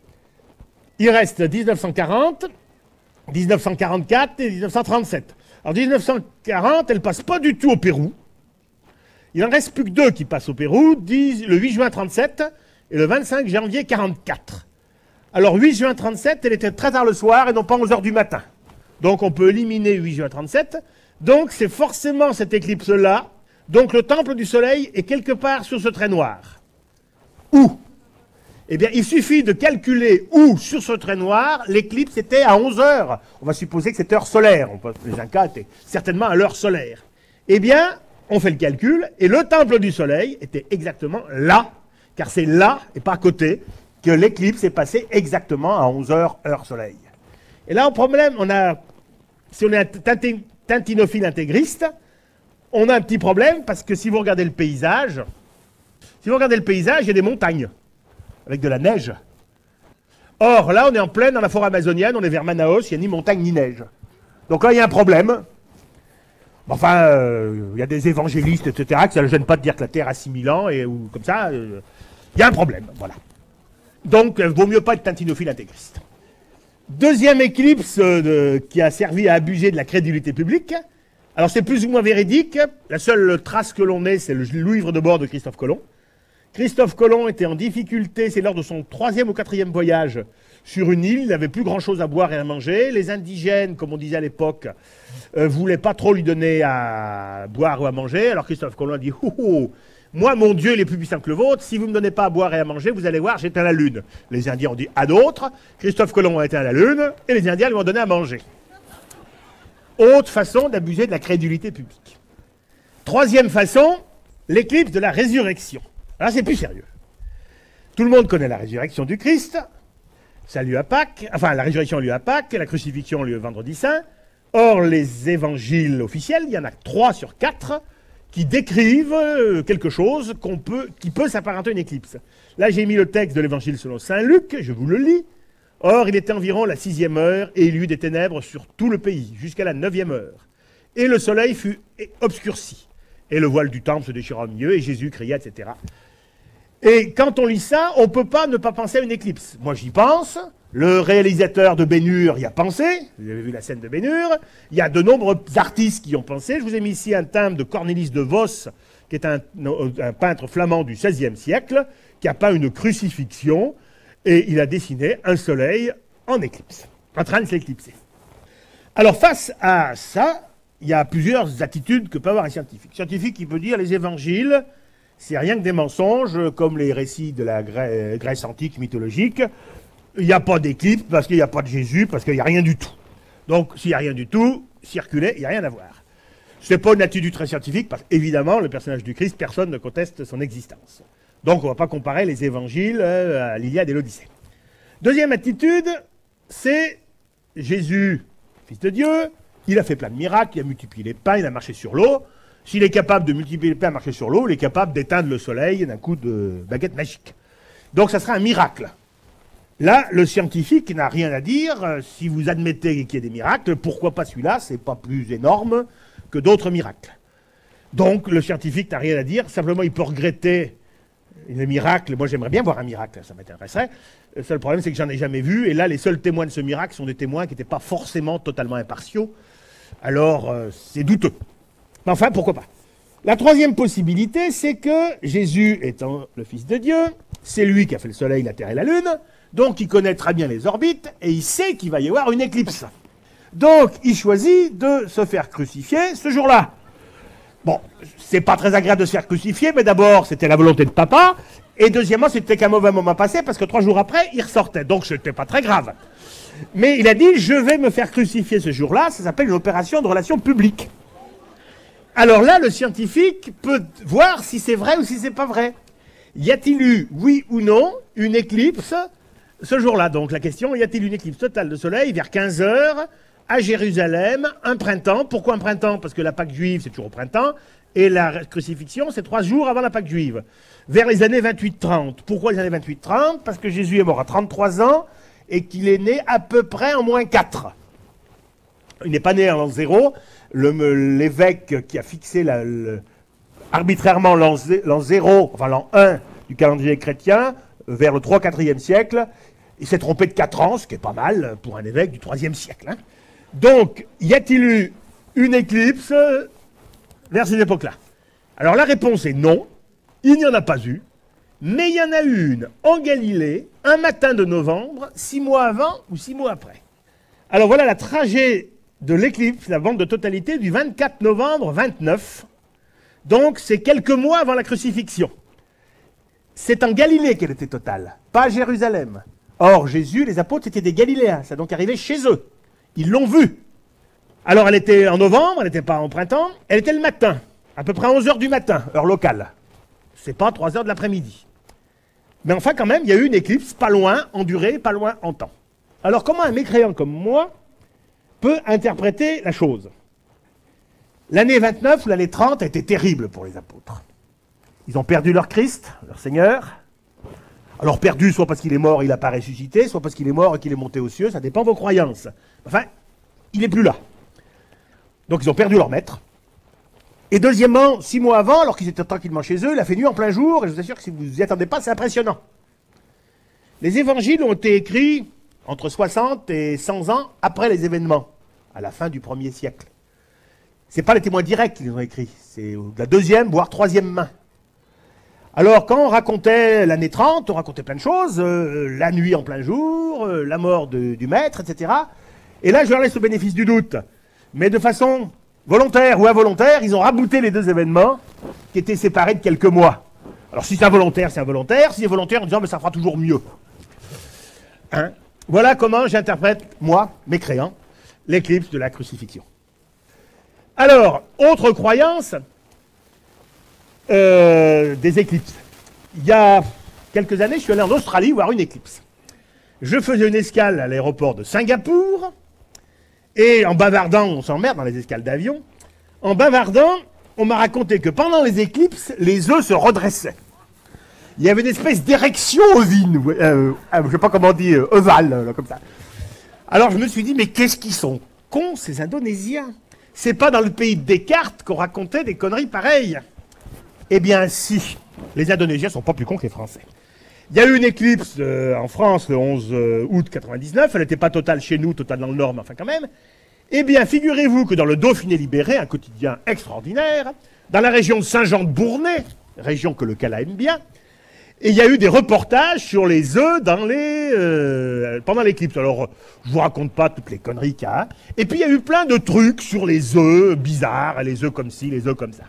Speaker 1: Il reste mille neuf cent quarante, mille neuf cent quarante-quatre et mille neuf cent trente-sept. Alors mille neuf cent quarante, elle ne passe pas du tout au Pérou. Il n'en reste plus que deux qui passent au Pérou, le huit juin trente-sept et le vingt-cinq janvier quarante-quatre. Alors huit juin trente-sept, elle était très tard le soir et non pas onze heures du matin. Donc on peut éliminer huit juin trente-sept. Donc c'est forcément cette éclipse-là. Donc le temple du soleil est quelque part sur ce trait noir. Où? Eh bien, il suffit de calculer où, sur ce trait noir, l'éclipse était à onze heures. On va supposer que c'était heure solaire. On peut, les Incas étaient certainement à l'heure solaire. Eh bien, on fait le calcul, et le temple du soleil était exactement là, car c'est là, et pas à côté, que l'éclipse est passée exactement à onze heures, heure soleil. Et là, au problème, on a, si on est un tintinophile intégriste, on a un petit problème, parce que si vous regardez le paysage, si vous regardez le paysage, il y a des montagnes, avec de la neige. Or, là, on est en pleine dans la forêt amazonienne, on est vers Manaus, il n'y a ni montagne ni neige. Donc là, il y a un problème. Enfin, il euh, y a des évangélistes, et cetera, que ça ne gêne pas de dire que la Terre a six mille ans, et ou comme ça, il euh, y a un problème, voilà. Donc, il euh, vaut mieux pas être tintinophile intégriste. Deuxième éclipse euh, de, qui a servi à abuser de la crédulité publique. Alors, c'est plus ou moins véridique. La seule trace que l'on ait, c'est le livre de bord de Christophe Colomb. Christophe Colomb était en difficulté, c'est lors de son troisième ou quatrième voyage sur une île, il n'avait plus grand-chose à boire et à manger. Les indigènes, comme on disait à l'époque, euh, voulaient pas trop lui donner à boire ou à manger. Alors Christophe Colomb a dit oh, oh, moi, mon Dieu, il est plus puissant que le vôtre. Si vous ne me donnez pas à boire et à manger, vous allez voir, j'éteins la lune. Les Indiens ont dit à d'autres. Christophe Colomb a éteint la lune et les Indiens lui ont donné à manger. Autre façon d'abuser de la crédulité publique. Troisième façon, l'éclipse de la résurrection. Là, c'est plus sérieux. Tout le monde connaît la résurrection du Christ. Ça a lieu à Pâques. Enfin, la résurrection a lieu à Pâques, la crucifixion a lieu vendredi saint. Or, les évangiles officiels, il y en a trois sur quatre qui décrivent quelque chose qu'on peut, qui peut s'apparenter à une éclipse. Là, j'ai mis le texte de l'évangile selon saint Luc, je vous le lis. Or, il était environ la sixième heure, et il y eut des ténèbres sur tout le pays, jusqu'à la neuvième heure. Et le soleil fut obscurci. Et le voile du temple se déchira au milieu, et Jésus cria, et cetera. Et quand on lit ça, on ne peut pas ne pas penser à une éclipse. Moi, j'y pense. Le réalisateur de Ben-Hur y a pensé. Vous avez vu la scène de Ben-Hur. Il y a de nombreux artistes qui y ont pensé. Je vous ai mis ici un timbre de Cornelis de Vos, qui est un, un peintre flamand du seizième siècle, qui a peint une crucifixion, et il a dessiné un soleil en éclipse, en train de s'éclipser. Alors, face à ça, il y a plusieurs attitudes que peut avoir un scientifique. Un scientifique qui peut dire les évangiles, c'est rien que des mensonges, comme les récits de la Grè- Grèce antique mythologique. Il n'y a pas d'éclipse parce qu'il n'y a pas de Jésus, parce qu'il n'y a rien du tout. Donc, s'il n'y a rien du tout, circuler, il n'y a rien à voir. Ce n'est pas une attitude très scientifique, parce qu'évidemment, le personnage du Christ, personne ne conteste son existence. Donc, on ne va pas comparer les évangiles à l'Iliade et l'Odyssée. Deuxième attitude, c'est Jésus, fils de Dieu, il a fait plein de miracles, il a multiplié les pains, il a marché sur l'eau. S'il est capable de multiplier les pains et marcher sur l'eau, il est capable d'éteindre le soleil d'un coup de baguette magique. Donc ça sera un miracle. Là, le scientifique n'a rien à dire. Si vous admettez qu'il y ait des miracles, pourquoi pas celui-là? C'est pas plus énorme que d'autres miracles. Donc le scientifique n'a rien à dire. Simplement, il peut regretter les miracles. Moi, j'aimerais bien voir un miracle, ça m'intéresserait. Le seul problème, c'est que j'en ai jamais vu. Et là, les seuls témoins de ce miracle sont des témoins qui n'étaient pas forcément totalement impartiaux. Alors, euh, c'est douteux. Mais enfin, pourquoi pas. La troisième possibilité, c'est que Jésus étant le Fils de Dieu, c'est lui qui a fait le Soleil, la Terre et la Lune, donc il connaît très bien les orbites, et il sait qu'il va y avoir une éclipse. Donc, il choisit de se faire crucifier ce jour-là. Bon, c'est pas très agréable de se faire crucifier, mais d'abord, c'était la volonté de papa, et deuxièmement, c'était qu'un mauvais moment passé, parce que trois jours après, il ressortait, donc c'était pas très grave. Mais il a dit, je vais me faire crucifier ce jour-là, ça s'appelle une opération de relations publiques. Alors là, le scientifique peut voir si c'est vrai ou si c'est pas vrai. Y a-t-il eu, oui ou non, une éclipse ce jour-là? Donc la question, y a-t-il une éclipse totale de soleil vers quinze heures à Jérusalem, un printemps? Pourquoi un printemps? Parce que la Pâque juive, c'est toujours au printemps, et la crucifixion, c'est trois jours avant la Pâque juive. Vers les années vingt-huit trente. Pourquoi les années vingt-huit trente? Parce que Jésus est mort à trente-trois ans et qu'il est né à peu près en moins quatre. Il n'est pas né en l'an zéro. L'évêque qui a fixé la, le, arbitrairement l'an zéro, enfin l'an un du calendrier chrétien, vers le trois quatrième siècle, il s'est trompé de quatre ans, ce qui est pas mal pour un évêque du troisième siècle. Hein. Donc, y a-t-il eu une éclipse vers cette époque-là? Alors la réponse est non, il n'y en a pas eu, mais il y en a eu une en Galilée, un matin de novembre, six mois avant ou six mois après. Alors voilà la trajet de l'éclipse, la bande de totalité du vingt-quatre novembre vingt-neuf. Donc, c'est quelques mois avant la crucifixion. C'est en Galilée qu'elle était totale, pas à Jérusalem. Or, Jésus, les apôtres, étaient des Galiléens. Ça a donc arrivé chez eux. Ils l'ont vue. Alors, elle était en novembre, elle n'était pas en printemps. Elle était le matin, à peu près à onze heures du matin, heure locale. C'est pas trois heures de l'après-midi. Mais enfin, quand même, il y a eu une éclipse, pas loin en durée, pas loin en temps. Alors, comment un mécréant comme moi peut interpréter la chose? L'année vingt-neuf ou l'année trente a été terrible pour les apôtres. Ils ont perdu leur Christ, leur Seigneur. Alors perdu soit parce qu'il est mort et il n'a pas ressuscité, soit parce qu'il est mort et qu'il est monté aux cieux, ça dépend de vos croyances. Enfin, il n'est plus là. Donc ils ont perdu leur maître. Et deuxièmement, six mois avant, alors qu'ils étaient tranquillement chez eux, il a fait nuit en plein jour, et je vous assure que si vous vous y attendez pas, c'est impressionnant. Les évangiles ont été écrits entre soixante et cent ans après les événements, à la fin du premier siècle. Ce n'est pas les témoins directs qui les ont écrits, c'est de la deuxième, voire troisième main. Alors, quand on racontait l'année trente, on racontait plein de choses, euh, la nuit en plein jour, euh, la mort de, du maître, et cetera. Et là, je leur laisse le bénéfice du doute. Mais de façon volontaire ou involontaire, ils ont rabouté les deux événements qui étaient séparés de quelques mois. Alors, si c'est involontaire, c'est involontaire. Si c'est volontaire, en disant, mais ça fera toujours mieux. Hein? Voilà comment j'interprète, moi, mécréant, l'éclipse de la crucifixion. Alors, autre croyance, euh, des éclipses. Il y a quelques années, je suis allé en Australie voir une éclipse. Je faisais une escale à l'aéroport de Singapour, et en bavardant, on s'emmerde dans les escales d'avion, en bavardant, on m'a raconté que pendant les éclipses, les œufs se redressaient. Il y avait une espèce d'érection ovine, euh, je ne sais pas comment on dit, euh, ovale, là, comme ça. Alors je me suis dit, mais qu'est-ce qu'ils sont cons, ces Indonésiens? C'est pas dans le pays de Descartes qu'on racontait des conneries pareilles. Eh bien si, les Indonésiens sont pas plus cons que les Français. Il y a eu une éclipse euh, en France le onze août quatre-vingt-dix-neuf, elle n'était pas totale chez nous, totale dans le Nord, mais enfin quand même. Eh bien, figurez-vous que dans le Dauphiné libéré, un quotidien extraordinaire, dans la région de Saint-Jean-de-Bournay, région que le Cala aime bien, et il y a eu des reportages sur les œufs dans les, euh, pendant l'éclipse. Alors, je vous raconte pas toutes les conneries qu'il y a. Et puis, il y a eu plein de trucs sur les œufs bizarres, les œufs comme ci, les œufs comme ça.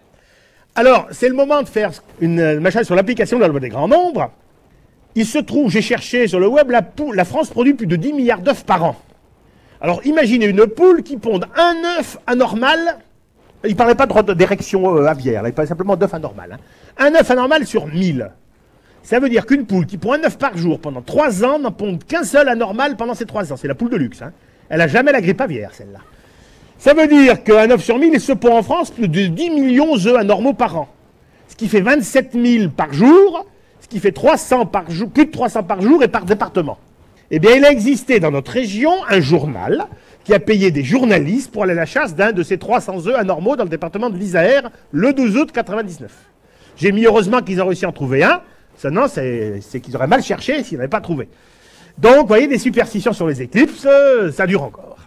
Speaker 1: Alors, c'est le moment de faire une machin sur l'application de la loi des grands nombres. Il se trouve, j'ai cherché sur le web, la, poule, la France produit plus de dix milliards d'œufs par an. Alors, imaginez une poule qui ponde un œuf anormal. Il ne parlait pas d'érection euh, aviaire, là, il parlait simplement d'œuf anormal. Hein. Un œuf anormal sur mille. Ça veut dire qu'une poule qui pond un œuf par jour pendant trois ans n'en pond qu'un seul anormal pendant ces trois ans. C'est la poule de luxe. Hein. Elle n'a jamais la grippe aviaire, celle-là. Ça veut dire qu'un œuf sur mille, il se pond en France plus de dix millions d'œufs anormaux par an. Ce qui fait vingt-sept mille par jour, ce qui fait trois cents par jour, plus de trois cents par jour et par département. Eh bien, il a existé dans notre région un journal qui a payé des journalistes pour aller à la chasse d'un de ces trois cents œufs anormaux dans le département de l'Isère le douze août quatre-vingt-dix-neuf. J'ai mis heureusement qu'ils ont réussi à en trouver un. Sinon, c'est qu'ils auraient mal cherché s'ils n'avaient pas trouvé. Donc, vous voyez, des superstitions sur les éclipses, euh, ça dure encore.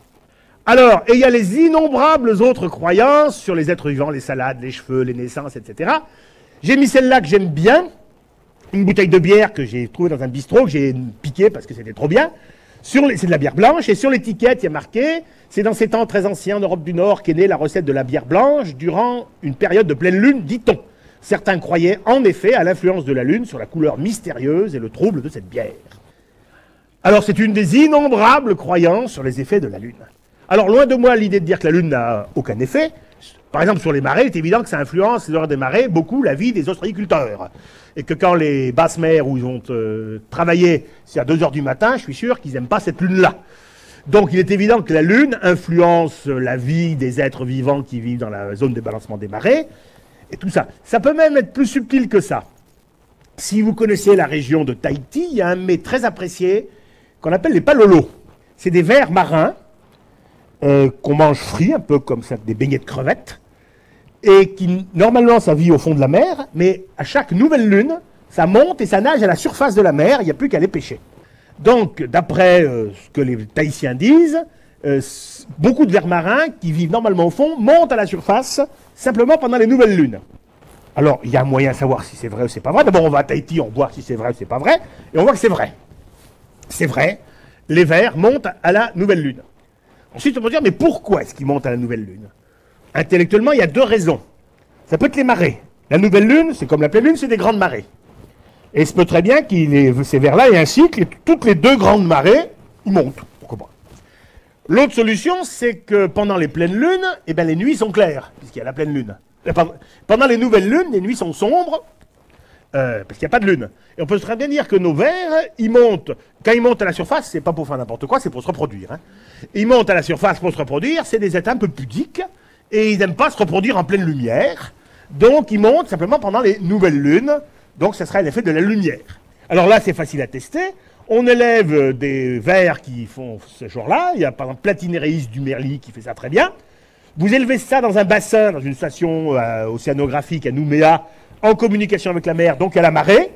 Speaker 1: Alors, et il y a les innombrables autres croyances sur les êtres vivants, les salades, les cheveux, les naissances, et cetera. J'ai mis celle-là que j'aime bien, une bouteille de bière que j'ai trouvée dans un bistrot, que j'ai piquée parce que c'était trop bien. C'est de la bière blanche, et sur l'étiquette, il y a marqué « C'est dans ces temps très anciens en Europe du Nord qu'est née la recette de la bière blanche durant une période de pleine lune, dit-on. » Certains croyaient en effet à l'influence de la Lune sur la couleur mystérieuse et le trouble de cette bière. Alors c'est une des innombrables croyances sur les effets de la Lune. Alors loin de moi l'idée de dire que la Lune n'a aucun effet. Par exemple sur les marées, il est évident que ça influence les horaires des marées beaucoup la vie des ostréiculteurs. Et que quand les basses mers où ils ont euh, travaillé, c'est à deux heures du matin, je suis sûr qu'ils n'aiment pas cette Lune-là. Donc il est évident que la Lune influence la vie des êtres vivants qui vivent dans la zone des balancements des marées. Et tout ça. Ça peut même être plus subtil que ça. Si vous connaissez la région de Tahiti, il y a un mets très apprécié qu'on appelle les palolos. C'est des vers marins euh, qu'on mange frits, un peu comme ça, des beignets de crevettes, et qui, normalement, ça vit au fond de la mer, mais à chaque nouvelle lune, ça monte et ça nage à la surface de la mer, il n'y a plus qu'à les pêcher. Donc, d'après euh, ce que les Tahitiens disent, euh, beaucoup de vers marins qui vivent normalement au fond montent à la surface simplement pendant les nouvelles lunes. Alors, il y a un moyen de savoir si c'est vrai ou c'est pas vrai. D'abord, on va à Tahiti, on voit si c'est vrai ou c'est pas vrai, et on voit que c'est vrai. C'est vrai, les vers montent à la nouvelle lune. Ensuite, on peut dire, mais pourquoi est-ce qu'ils montent à la nouvelle lune? Intellectuellement, il y a deux raisons. Ça peut être les marées. La nouvelle lune, c'est comme la pleine lune, c'est des grandes marées. Et il se peut très bien qu'il ait ces vers-là et un cycle, et toutes les deux grandes marées, ils montent. Pourquoi pas? L'autre solution, c'est que pendant les pleines lunes, eh ben, les nuits sont claires, puisqu'il y a la pleine lune. Pendant les nouvelles lunes, les nuits sont sombres, euh, parce qu'il n'y a pas de lune. Et on peut très bien dire que nos vers, ils montent, quand ils montent à la surface, c'est pas pour faire n'importe quoi, c'est pour se reproduire. Hein. Ils montent à la surface pour se reproduire, c'est des êtres un peu pudiques, et ils n'aiment pas se reproduire en pleine lumière, donc ils montent simplement pendant les nouvelles lunes, donc ça serait l'effet de la lumière. Alors là, c'est facile à tester. On élève des vers qui font ce genre-là. Il y a par exemple Platinéréis du Merli qui fait ça très bien. Vous élevez ça dans un bassin, dans une station euh, océanographique à Nouméa, en communication avec la mer, donc à la marée.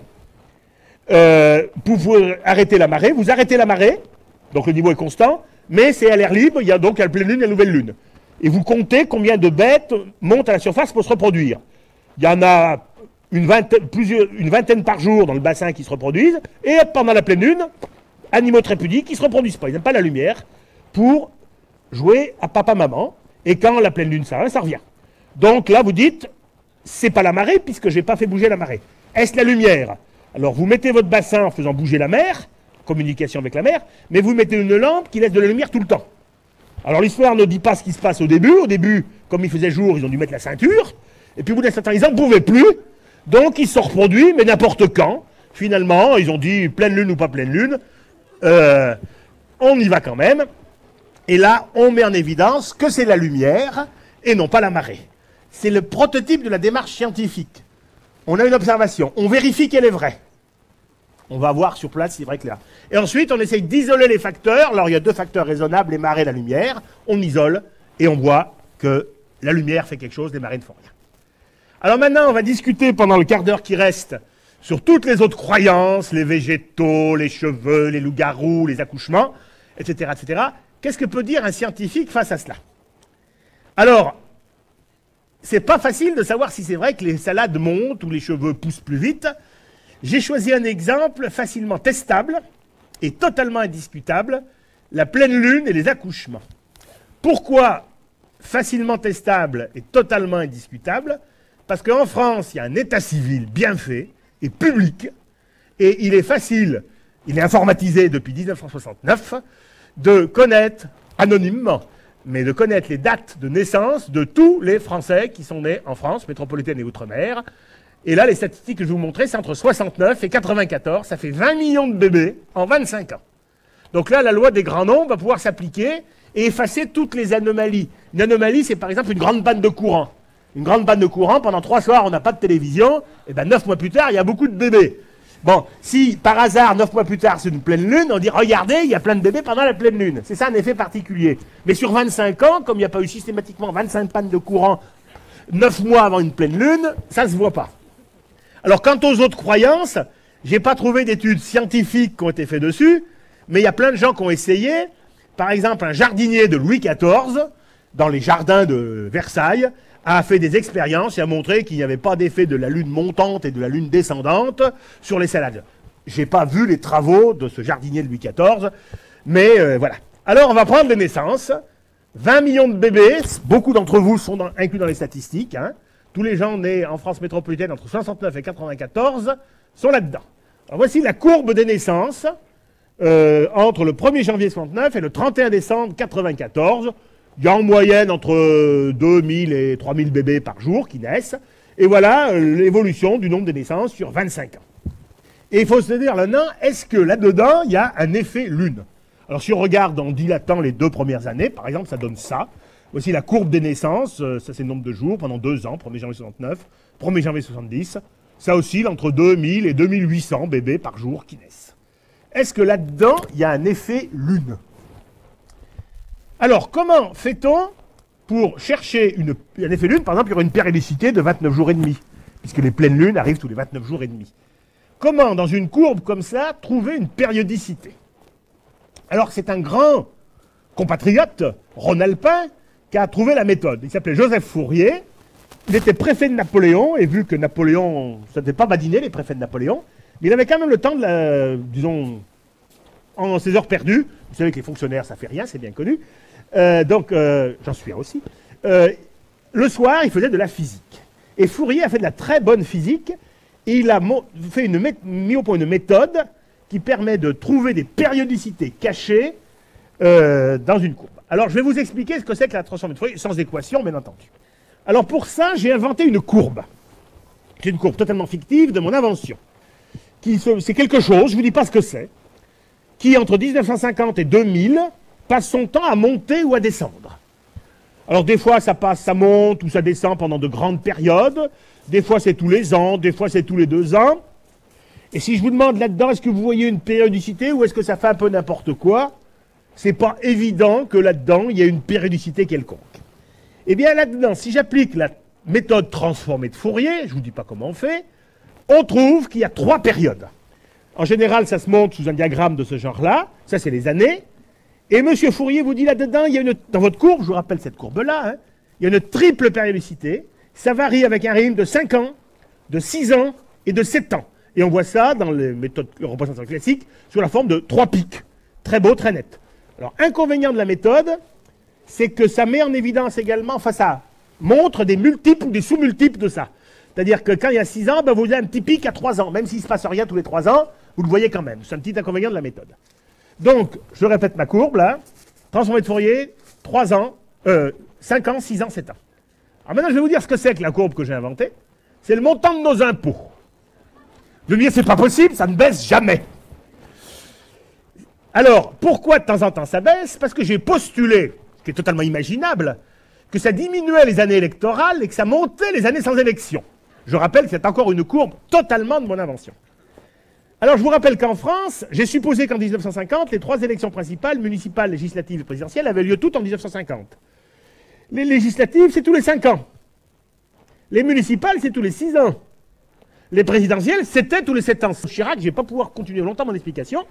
Speaker 1: Euh, pour vous arrêter la marée, vous arrêtez la marée, donc le niveau est constant, mais c'est à l'air libre, il y a donc à la pleine lune et à la nouvelle lune. Et vous comptez combien de bêtes montent à la surface pour se reproduire. Il y en a une vingtaine, plusieurs, une vingtaine par jour dans le bassin qui se reproduisent, et pendant la pleine lune, animaux très pudiques qui ne se reproduisent pas, ils n'aiment pas la lumière, pour jouer à papa-maman, et quand la pleine lune s'arrête, ça revient. Donc là, vous dites, c'est pas la marée, puisque je n'ai pas fait bouger la marée. Est-ce la lumière? Alors vous mettez votre bassin en faisant bouger la mer, communication avec la mer, mais vous mettez une lampe qui laisse de la lumière tout le temps. Alors l'histoire ne dit pas ce qui se passe au début. Au début, comme il faisait jour, ils ont dû mettre la ceinture, et puis au bout d'un certain temps, ils n'en pouvaient plus, donc ils se sont reproduits, mais n'importe quand. Finalement, ils ont dit pleine lune ou pas pleine lune, euh, on y va quand même. Et là, on met en évidence que c'est la lumière et non pas la marée. C'est le prototype de la démarche scientifique. On a une observation, on vérifie qu'elle est vraie. On va voir sur place si c'est vrai que là. Et ensuite, on essaye d'isoler les facteurs. Alors, il y a deux facteurs raisonnables, les marées et la lumière. On isole et on voit que la lumière fait quelque chose, les marées ne font rien. Alors maintenant, on va discuter pendant le quart d'heure qui reste sur toutes les autres croyances, les végétaux, les cheveux, les loups-garous, les accouchements, et cetera, et cetera. Qu'est-ce que peut dire un scientifique face à cela? Alors, c'est pas facile de savoir si c'est vrai que les salades montent ou les cheveux poussent plus vite. J'ai choisi un exemple facilement testable et totalement indiscutable, la pleine lune et les accouchements. Pourquoi facilement testable et totalement indiscutable? Parce qu'en France, il y a un état civil bien fait et public, et il est facile, il est informatisé depuis mille neuf cent soixante-neuf, de connaître anonymement, mais de connaître les dates de naissance de tous les Français qui sont nés en France métropolitaine et outre-mer. Et là, les statistiques que je vais vous montrer, c'est entre soixante-neuf et quatre-vingt-quatorze. Ça fait vingt millions de bébés en vingt-cinq ans. Donc là, la loi des grands nombres va pouvoir s'appliquer et effacer toutes les anomalies. Une anomalie, c'est par exemple une grande panne de courant. Une grande panne de courant, pendant trois soirs, on n'a pas de télévision, et bien neuf mois plus tard, il y a beaucoup de bébés. Bon, si par hasard, neuf mois plus tard, c'est une pleine lune, on dit, regardez, il y a plein de bébés pendant la pleine lune. C'est ça un effet particulier. Mais sur vingt-cinq ans, comme il n'y a pas eu systématiquement vingt-cinq pannes de courant neuf mois avant une pleine lune, ça ne se voit pas. Alors, quant aux autres croyances, j'ai pas trouvé d'études scientifiques qui ont été faites dessus, mais il y a plein de gens qui ont essayé. Par exemple, un jardinier de Louis quatorze, dans les jardins de Versailles, a fait des expériences et a montré qu'il n'y avait pas d'effet de la lune montante et de la lune descendante sur les salades. J'ai pas vu les travaux de ce jardinier de Louis quatorze, mais euh, voilà. Alors, on va prendre les naissances. vingt millions de bébés, beaucoup d'entre vous sont dans, inclus dans les statistiques, hein. Tous les gens nés en France métropolitaine entre soixante-neuf et quatre-vingt-quatorze sont là-dedans. Alors voici la courbe des naissances euh, entre le premier janvier soixante-neuf et le trente et un décembre quatre-vingt-quatorze. Il y a en moyenne entre deux mille et trois mille bébés par jour qui naissent. Et voilà euh, l'évolution du nombre de naissances sur vingt-cinq ans. Et il faut se dire là-dedans, est-ce que là-dedans, il y a un effet lune? Alors si on regarde en dilatant les deux premières années, par exemple, ça donne ça. Voici la courbe des naissances, euh, ça c'est le nombre de jours pendant deux ans, premier janvier soixante-neuf, premier janvier soixante-dix. Ça oscille entre deux mille et deux mille huit cents bébés par jour qui naissent. Est-ce que là-dedans, il y a un effet lune? Alors, comment fait-on pour chercher une, un effet lune? Par exemple, il y aura une périodicité de vingt-neuf jours et demi, puisque les pleines lunes arrivent tous les vingt-neuf jours et demi. Comment, dans une courbe comme ça, trouver une périodicité? Alors, c'est un grand compatriote, rhône-alpin, qui a trouvé la méthode. Il s'appelait Joseph Fourier. Il était préfet de Napoléon, et vu que Napoléon, ça n'était pas badiné, les préfets de Napoléon, mais il avait quand même le temps de la, disons, en ses heures perdues. Vous savez que les fonctionnaires, ça fait rien, c'est bien connu. Euh, donc, euh, j'en suis aussi. Euh, le soir, il faisait de la physique. Et Fourier a fait de la très bonne physique, et il a fait une, mis au point une méthode qui permet de trouver des périodicités cachées euh, dans une courbe. Alors, je vais vous expliquer ce que c'est que la transformation de Fourier, sans équation, bien entendu. Alors, pour ça, j'ai inventé une courbe. C'est une courbe totalement fictive de mon invention. C'est quelque chose, je ne vous dis pas ce que c'est, qui, entre mille neuf cent cinquante et deux mille, passe son temps à monter ou à descendre. Alors, des fois, ça passe, ça monte ou ça descend pendant de grandes périodes. Des fois, c'est tous les ans, des fois, c'est tous les deux ans. Et si je vous demande là-dedans, est-ce que vous voyez une périodicité ou est-ce que ça fait un peu n'importe quoi? C'est pas évident que là-dedans, il y ait une périodicité quelconque. Eh bien, là-dedans, si j'applique la méthode transformée de Fourier, je ne vous dis pas comment on fait, on trouve qu'il y a trois périodes. En général, ça se montre sous un diagramme de ce genre-là. Ça, c'est les années. Et M. Fourier vous dit là-dedans, il y a une, dans votre courbe, je vous rappelle cette courbe-là, hein, il y a une triple périodicité. Ça varie avec un rythme de cinq ans, de six ans et de sept ans. Et on voit ça dans les méthodes de représentation classiques sous la forme de trois pics. Très beau, très net. Alors, inconvénient de la méthode, c'est que ça met en évidence également, enfin ça montre des multiples ou des sous-multiples de ça. C'est-à-dire que quand il y a six ans, ben vous avez un petit pic à trois ans. Même s'il ne se passe rien tous les trois ans, vous le voyez quand même. C'est un petit inconvénient de la méthode. Donc, je répète ma courbe, là. Transformée de Fourier, trois ans, euh, cinq ans, six ans, sept ans. Alors maintenant, je vais vous dire ce que c'est que la courbe que j'ai inventée. C'est le montant de nos impôts. Vous me dire, c'est pas possible, ça ne baisse jamais. Alors, pourquoi de temps en temps ça baisse? Parce que j'ai postulé, ce qui est totalement imaginable, que ça diminuait les années électorales et que ça montait les années sans élection. Je rappelle que c'est encore une courbe totalement de mon invention. Alors, je vous rappelle qu'en France, j'ai supposé qu'en mille neuf cent cinquante, les trois élections principales, municipales, législatives et présidentielles, avaient lieu toutes en mille neuf cent cinquante. Les législatives, c'est tous les cinq ans. Les municipales, c'est tous les six ans. Les présidentielles, c'était tous les sept ans. Chirac, je ne vais pas pouvoir continuer longtemps mon explication,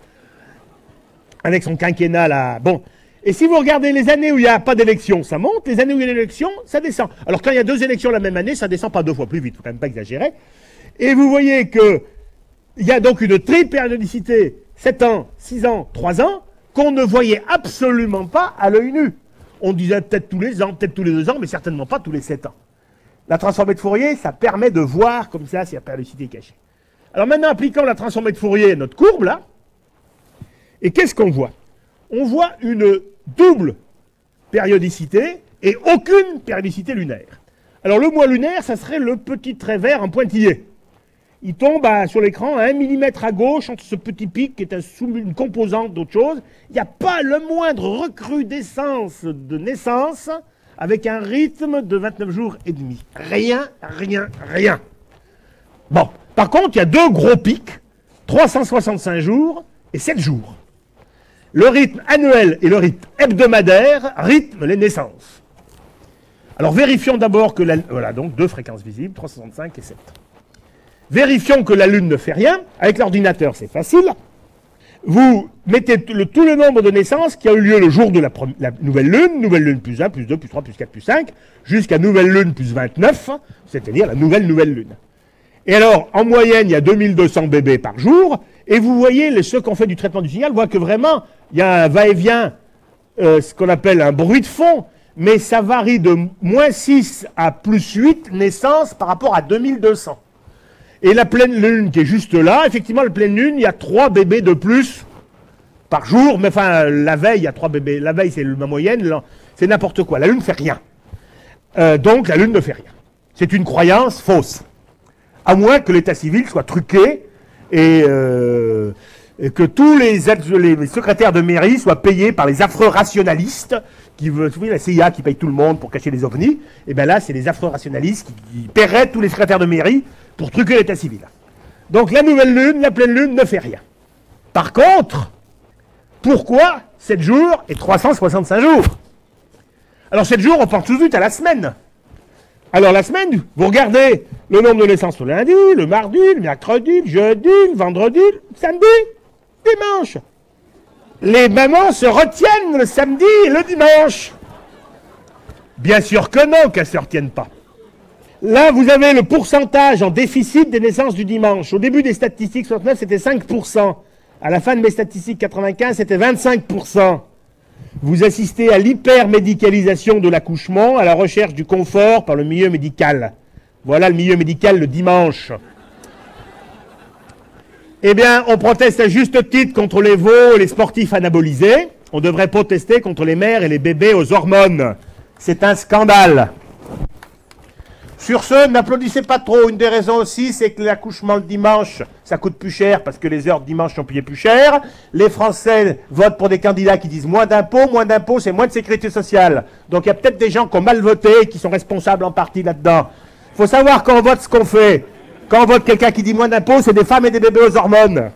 Speaker 1: avec son quinquennat là. Bon. Et si vous regardez les années où il n'y a pas d'élection, ça monte. Les années où il y a une élection, ça descend. Alors quand il y a deux élections la même année, ça descend pas deux fois plus vite. Il ne faut quand même pas exagérer. Et vous voyez que il y a donc une triple périodicité, sept ans, six ans, trois ans, qu'on ne voyait absolument pas à l'œil nu. On disait peut-être tous les ans, peut-être tous les deux ans, mais certainement pas tous les sept ans. La transformée de Fourier, ça permet de voir comme ça si la périodicité est cachée. Alors maintenant, appliquons la transformée de Fourier à notre courbe, là. Et qu'est-ce qu'on voit? On voit une double périodicité et aucune périodicité lunaire. Alors le mois lunaire, ça serait le petit trait vert en pointillé. Il tombe à, sur l'écran à un millimètre à gauche entre ce petit pic qui est un sous, une composante d'autre chose. Il n'y a pas le moindre recrudescence de naissance avec un rythme de vingt-neuf jours et demi. Rien, rien, rien. Bon, par contre, il y a deux gros pics, trois cent soixante-cinq jours et sept jours. Le rythme annuel et le rythme hebdomadaire rythment les naissances. Alors vérifions d'abord que la... Voilà, donc deux fréquences visibles, trois cent soixante-cinq et sept. Vérifions que la Lune ne fait rien. Avec l'ordinateur, c'est facile. Vous mettez le, tout le nombre de naissances qui a eu lieu le jour de la, la nouvelle Lune, nouvelle Lune plus un, plus deux, plus trois, plus quatre, plus cinq, jusqu'à nouvelle Lune plus vingt-neuf, c'est-à-dire la nouvelle nouvelle Lune. Et alors, en moyenne, il y a deux mille deux cents bébés par jour, et vous voyez, les, ceux qui ont fait du traitement du signal voient que vraiment, il y a un va-et-vient, euh, ce qu'on appelle un bruit de fond, mais ça varie de moins six à plus huit naissances par rapport à deux mille deux cents. Et la pleine lune qui est juste là, effectivement, la pleine lune, il y a trois bébés de plus par jour, mais enfin, la veille, il y a trois bébés. La veille, c'est la moyenne, c'est n'importe quoi. La lune ne fait rien. Euh, donc, la lune ne fait rien. C'est une croyance fausse. À moins que l'état civil soit truqué et, euh, et que tous les, les secrétaires de mairie soient payés par les affreux rationalistes qui veulent, vous voyez, la C I A qui paye tout le monde pour cacher les ovnis. Et bien là, c'est les affreux rationalistes qui, qui paieraient tous les secrétaires de mairie pour truquer l'état civil. Donc la nouvelle lune, la pleine lune ne fait rien. Par contre, pourquoi sept jours et trois cent soixante-cinq jours? Alors sept jours, on pense tout de suite à la semaine. Alors la semaine, vous regardez le nombre de naissances le lundi, le mardi, le mercredi, le jeudi, le vendredi, le samedi, dimanche. Les mamans se retiennent le samedi et le dimanche. Bien sûr que non, qu'elles ne se retiennent pas. Là, vous avez le pourcentage en déficit des naissances du dimanche. Au début des statistiques soixante-neuf, c'était cinq pour cent. À la fin de mes statistiques quatre-vingt-quinze, c'était vingt-cinq pour cent. Vous assistez à l'hypermédicalisation de l'accouchement, à la recherche du confort par le milieu médical. Voilà le milieu médical le dimanche. Eh bien, on proteste à juste titre contre les veaux et les sportifs anabolisés. On devrait protester contre les mères et les bébés aux hormones. C'est un scandale. Sur ce, n'applaudissez pas trop. Une des raisons aussi, c'est que l'accouchement le dimanche, ça coûte plus cher parce que les heures de dimanche sont payées plus cher. Les Français votent pour des candidats qui disent moins d'impôts. Moins d'impôts, c'est moins de sécurité sociale. Donc il y a peut-être des gens qui ont mal voté et qui sont responsables en partie là-dedans. Il faut savoir quand on vote ce qu'on fait. Quand on vote quelqu'un qui dit moins d'impôts, c'est des femmes et des bébés aux hormones.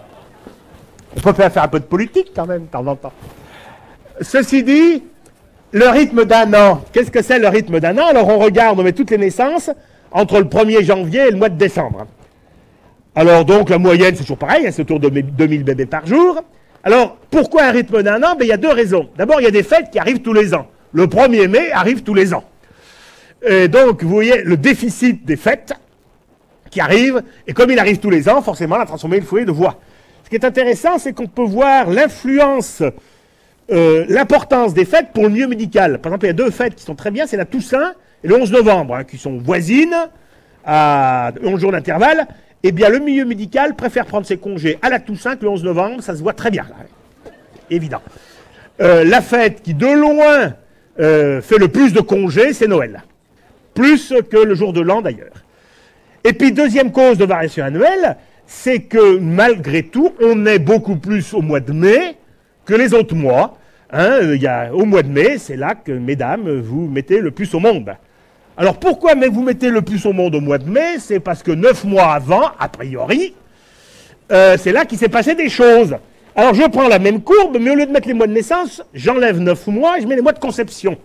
Speaker 1: On peut faire un peu de politique quand même, de temps en temps. Ceci dit, le rythme d'un an. Qu'est-ce que c'est le rythme d'un an? Alors on regarde, on met toutes les naissances entre le premier janvier et le mois de décembre. Alors donc la moyenne, c'est toujours pareil, hein, c'est autour de deux mille bébés par jour. Alors pourquoi un rythme d'un an? Ben, il y a deux raisons. D'abord, il y a des fêtes qui arrivent tous les ans. Le premier mai arrive tous les ans. Et donc, vous voyez le déficit des fêtes qui arrive, et comme il arrive tous les ans, forcément, la transformée le foyer de voix. Ce qui est intéressant, c'est qu'on peut voir l'influence, euh, l'importance des fêtes pour le milieu médical. Par exemple, il y a deux fêtes qui sont très bien, c'est la Toussaint et le onze novembre, hein, qui sont voisines, à onze jours d'intervalle. Eh bien, le milieu médical préfère prendre ses congés à la Toussaint que le onze novembre, ça se voit très bien, là. Évident. Euh, la fête qui, de loin, euh, fait le plus de congés, c'est Noël. Plus que le jour de l'an, d'ailleurs. Et puis, deuxième cause de variation annuelle, c'est que, malgré tout, on est beaucoup plus au mois de mai que les autres mois. Hein, il y a, au mois de mai, c'est là que, mesdames, vous mettez le plus au monde. Alors, pourquoi vous mettez le plus au monde au mois de mai? C'est parce que neuf mois avant, a priori, euh, c'est là qu'il s'est passé des choses. Alors, je prends la même courbe, mais au lieu de mettre les mois de naissance, j'enlève neuf mois et je mets les mois de conception.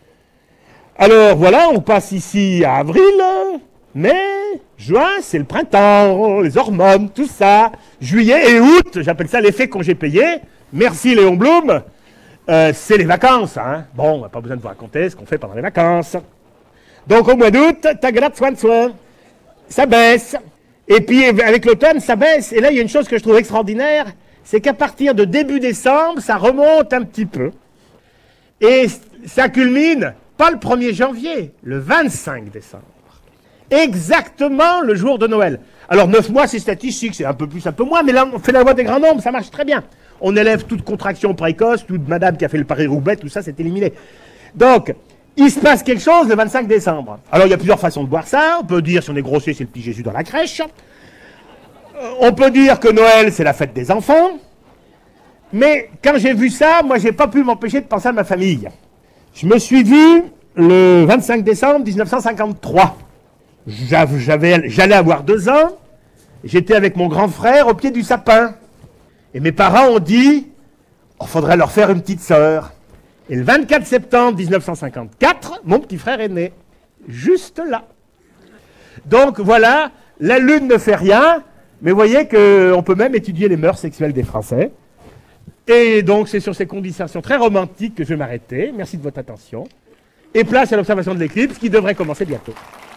Speaker 1: Alors, voilà, on passe ici à avril... mai, juin, c'est le printemps, les hormones, tout ça. Juillet et août, j'appelle ça l'effet congé payé. Merci Léon Blum. Euh, c'est les vacances. Hein. Bon, on n'a pas besoin de vous raconter ce qu'on fait pendant les vacances. Donc au mois d'août, tagada soin de soin. Ça baisse. Et puis avec l'automne, ça baisse. Et là, il y a une chose que je trouve extraordinaire, c'est qu'à partir de début décembre, ça remonte un petit peu. Et ça culmine, pas le premier janvier, le vingt-cinq décembre. Exactement le jour de Noël. Alors, neuf mois, c'est statistique, c'est un peu plus, un peu moins, mais là, on fait la loi des grands nombres, ça marche très bien. On élève toute contraction précoce, toute madame qui a fait le Paris-Roubaix, tout ça, c'est éliminé. Donc, il se passe quelque chose le vingt-cinq décembre. Alors, il y a plusieurs façons de voir ça. On peut dire, si on est grossier, c'est le petit Jésus dans la crèche. Euh, on peut dire que Noël, c'est la fête des enfants. Mais, quand j'ai vu ça, moi, j'ai pas pu m'empêcher de penser à ma famille. Je me suis vu le vingt-cinq décembre mille neuf cent cinquante-trois. J'avais, j'allais avoir deux ans, j'étais avec mon grand frère au pied du sapin. Et mes parents ont dit, il faudrait leur faire une petite sœur. Et le vingt-quatre septembre mille neuf cent cinquante-quatre, mon petit frère est né. Juste là. Donc voilà, la Lune ne fait rien, mais vous voyez qu'on peut même étudier les mœurs sexuelles des Français. Et donc c'est sur ces conditions très romantiques que je vais m'arrêter. Merci de votre attention. Et place à l'observation de l'éclipse qui devrait commencer bientôt.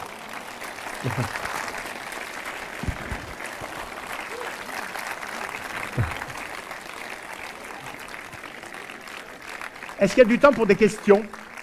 Speaker 1: Est-ce qu'il y a du temps pour des questions?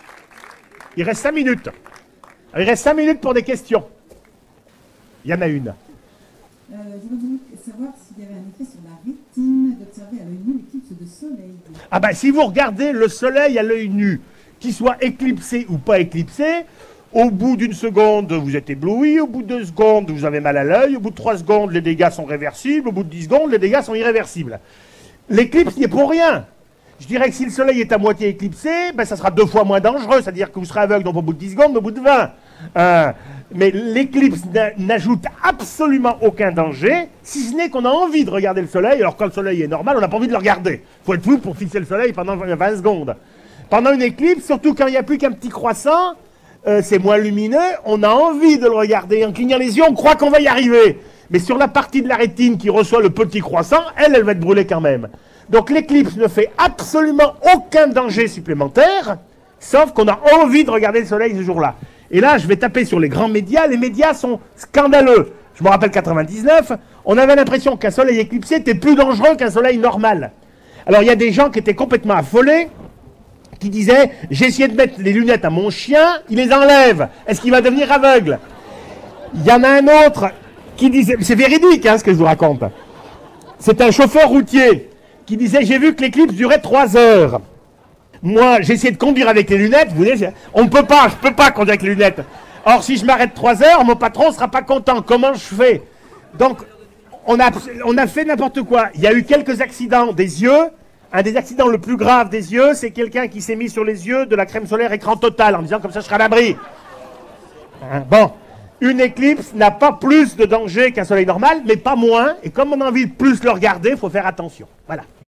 Speaker 1: Il reste cinq minutes. Il reste cinq minutes pour des questions. Il y en a une.
Speaker 2: Euh, je voulais savoir s'il y avait un effet sur la rétine d'observer à l'œil nu l'éclipse de soleil.
Speaker 1: Ah ben, si vous regardez le soleil à l'œil nu, qu'il soit éclipsé ou pas éclipsé, au bout d'une seconde, vous êtes ébloui, au bout de deux secondes, vous avez mal à l'œil, au bout de trois secondes, les dégâts sont réversibles, au bout de dix secondes, les dégâts sont irréversibles. L'éclipse n'y est pour rien. Je dirais que si le soleil est à moitié éclipsé, ben ça sera deux fois moins dangereux, c'est-à-dire que vous serez aveugle non pas au bout de dix secondes, mais au bout de vingt. Euh, mais l'éclipse n'ajoute absolument aucun danger, si ce n'est qu'on a envie de regarder le soleil. Alors quand le soleil est normal, on n'a pas envie de le regarder. Il faut être fou pour fixer le soleil pendant vingt secondes. Pendant une éclipse, surtout quand il n'y a plus qu'un petit croissant, Euh, c'est moins lumineux, on a envie de le regarder. En clignant les yeux, on croit qu'on va y arriver. Mais sur la partie de la rétine qui reçoit le petit croissant, elle, elle va être brûlée quand même. Donc l'éclipse ne fait absolument aucun danger supplémentaire, sauf qu'on a envie de regarder le soleil ce jour-là. Et là, je vais taper sur les grands médias. Les médias sont scandaleux. Je me rappelle quatre-vingt-dix-neuf, on avait l'impression qu'un soleil éclipsé était plus dangereux qu'un soleil normal. Alors il y a des gens qui étaient complètement affolés, qui disait « J'ai essayé de mettre les lunettes à mon chien, il les enlève. Est-ce qu'il va devenir aveugle ?» Il y en a un autre qui disait... C'est véridique hein, ce que je vous raconte. C'est un chauffeur routier qui disait « J'ai vu que l'éclipse durait trois heures. Moi, j'ai essayé de conduire avec les lunettes. Vous voyez, on ne peut pas, je ne peux pas conduire avec les lunettes. Or, si je m'arrête trois heures, mon patron ne sera pas content. Comment je fais ?» Donc, on a, on a fait n'importe quoi. Il y a eu quelques accidents des yeux. Un des accidents le plus grave des yeux, c'est quelqu'un qui s'est mis sur les yeux de la crème solaire écran total en disant comme ça je serai à l'abri. Hein, bon, une éclipse n'a pas plus de danger qu'un soleil normal, mais pas moins. Et comme on a envie de plus le regarder, il faut faire attention. Voilà.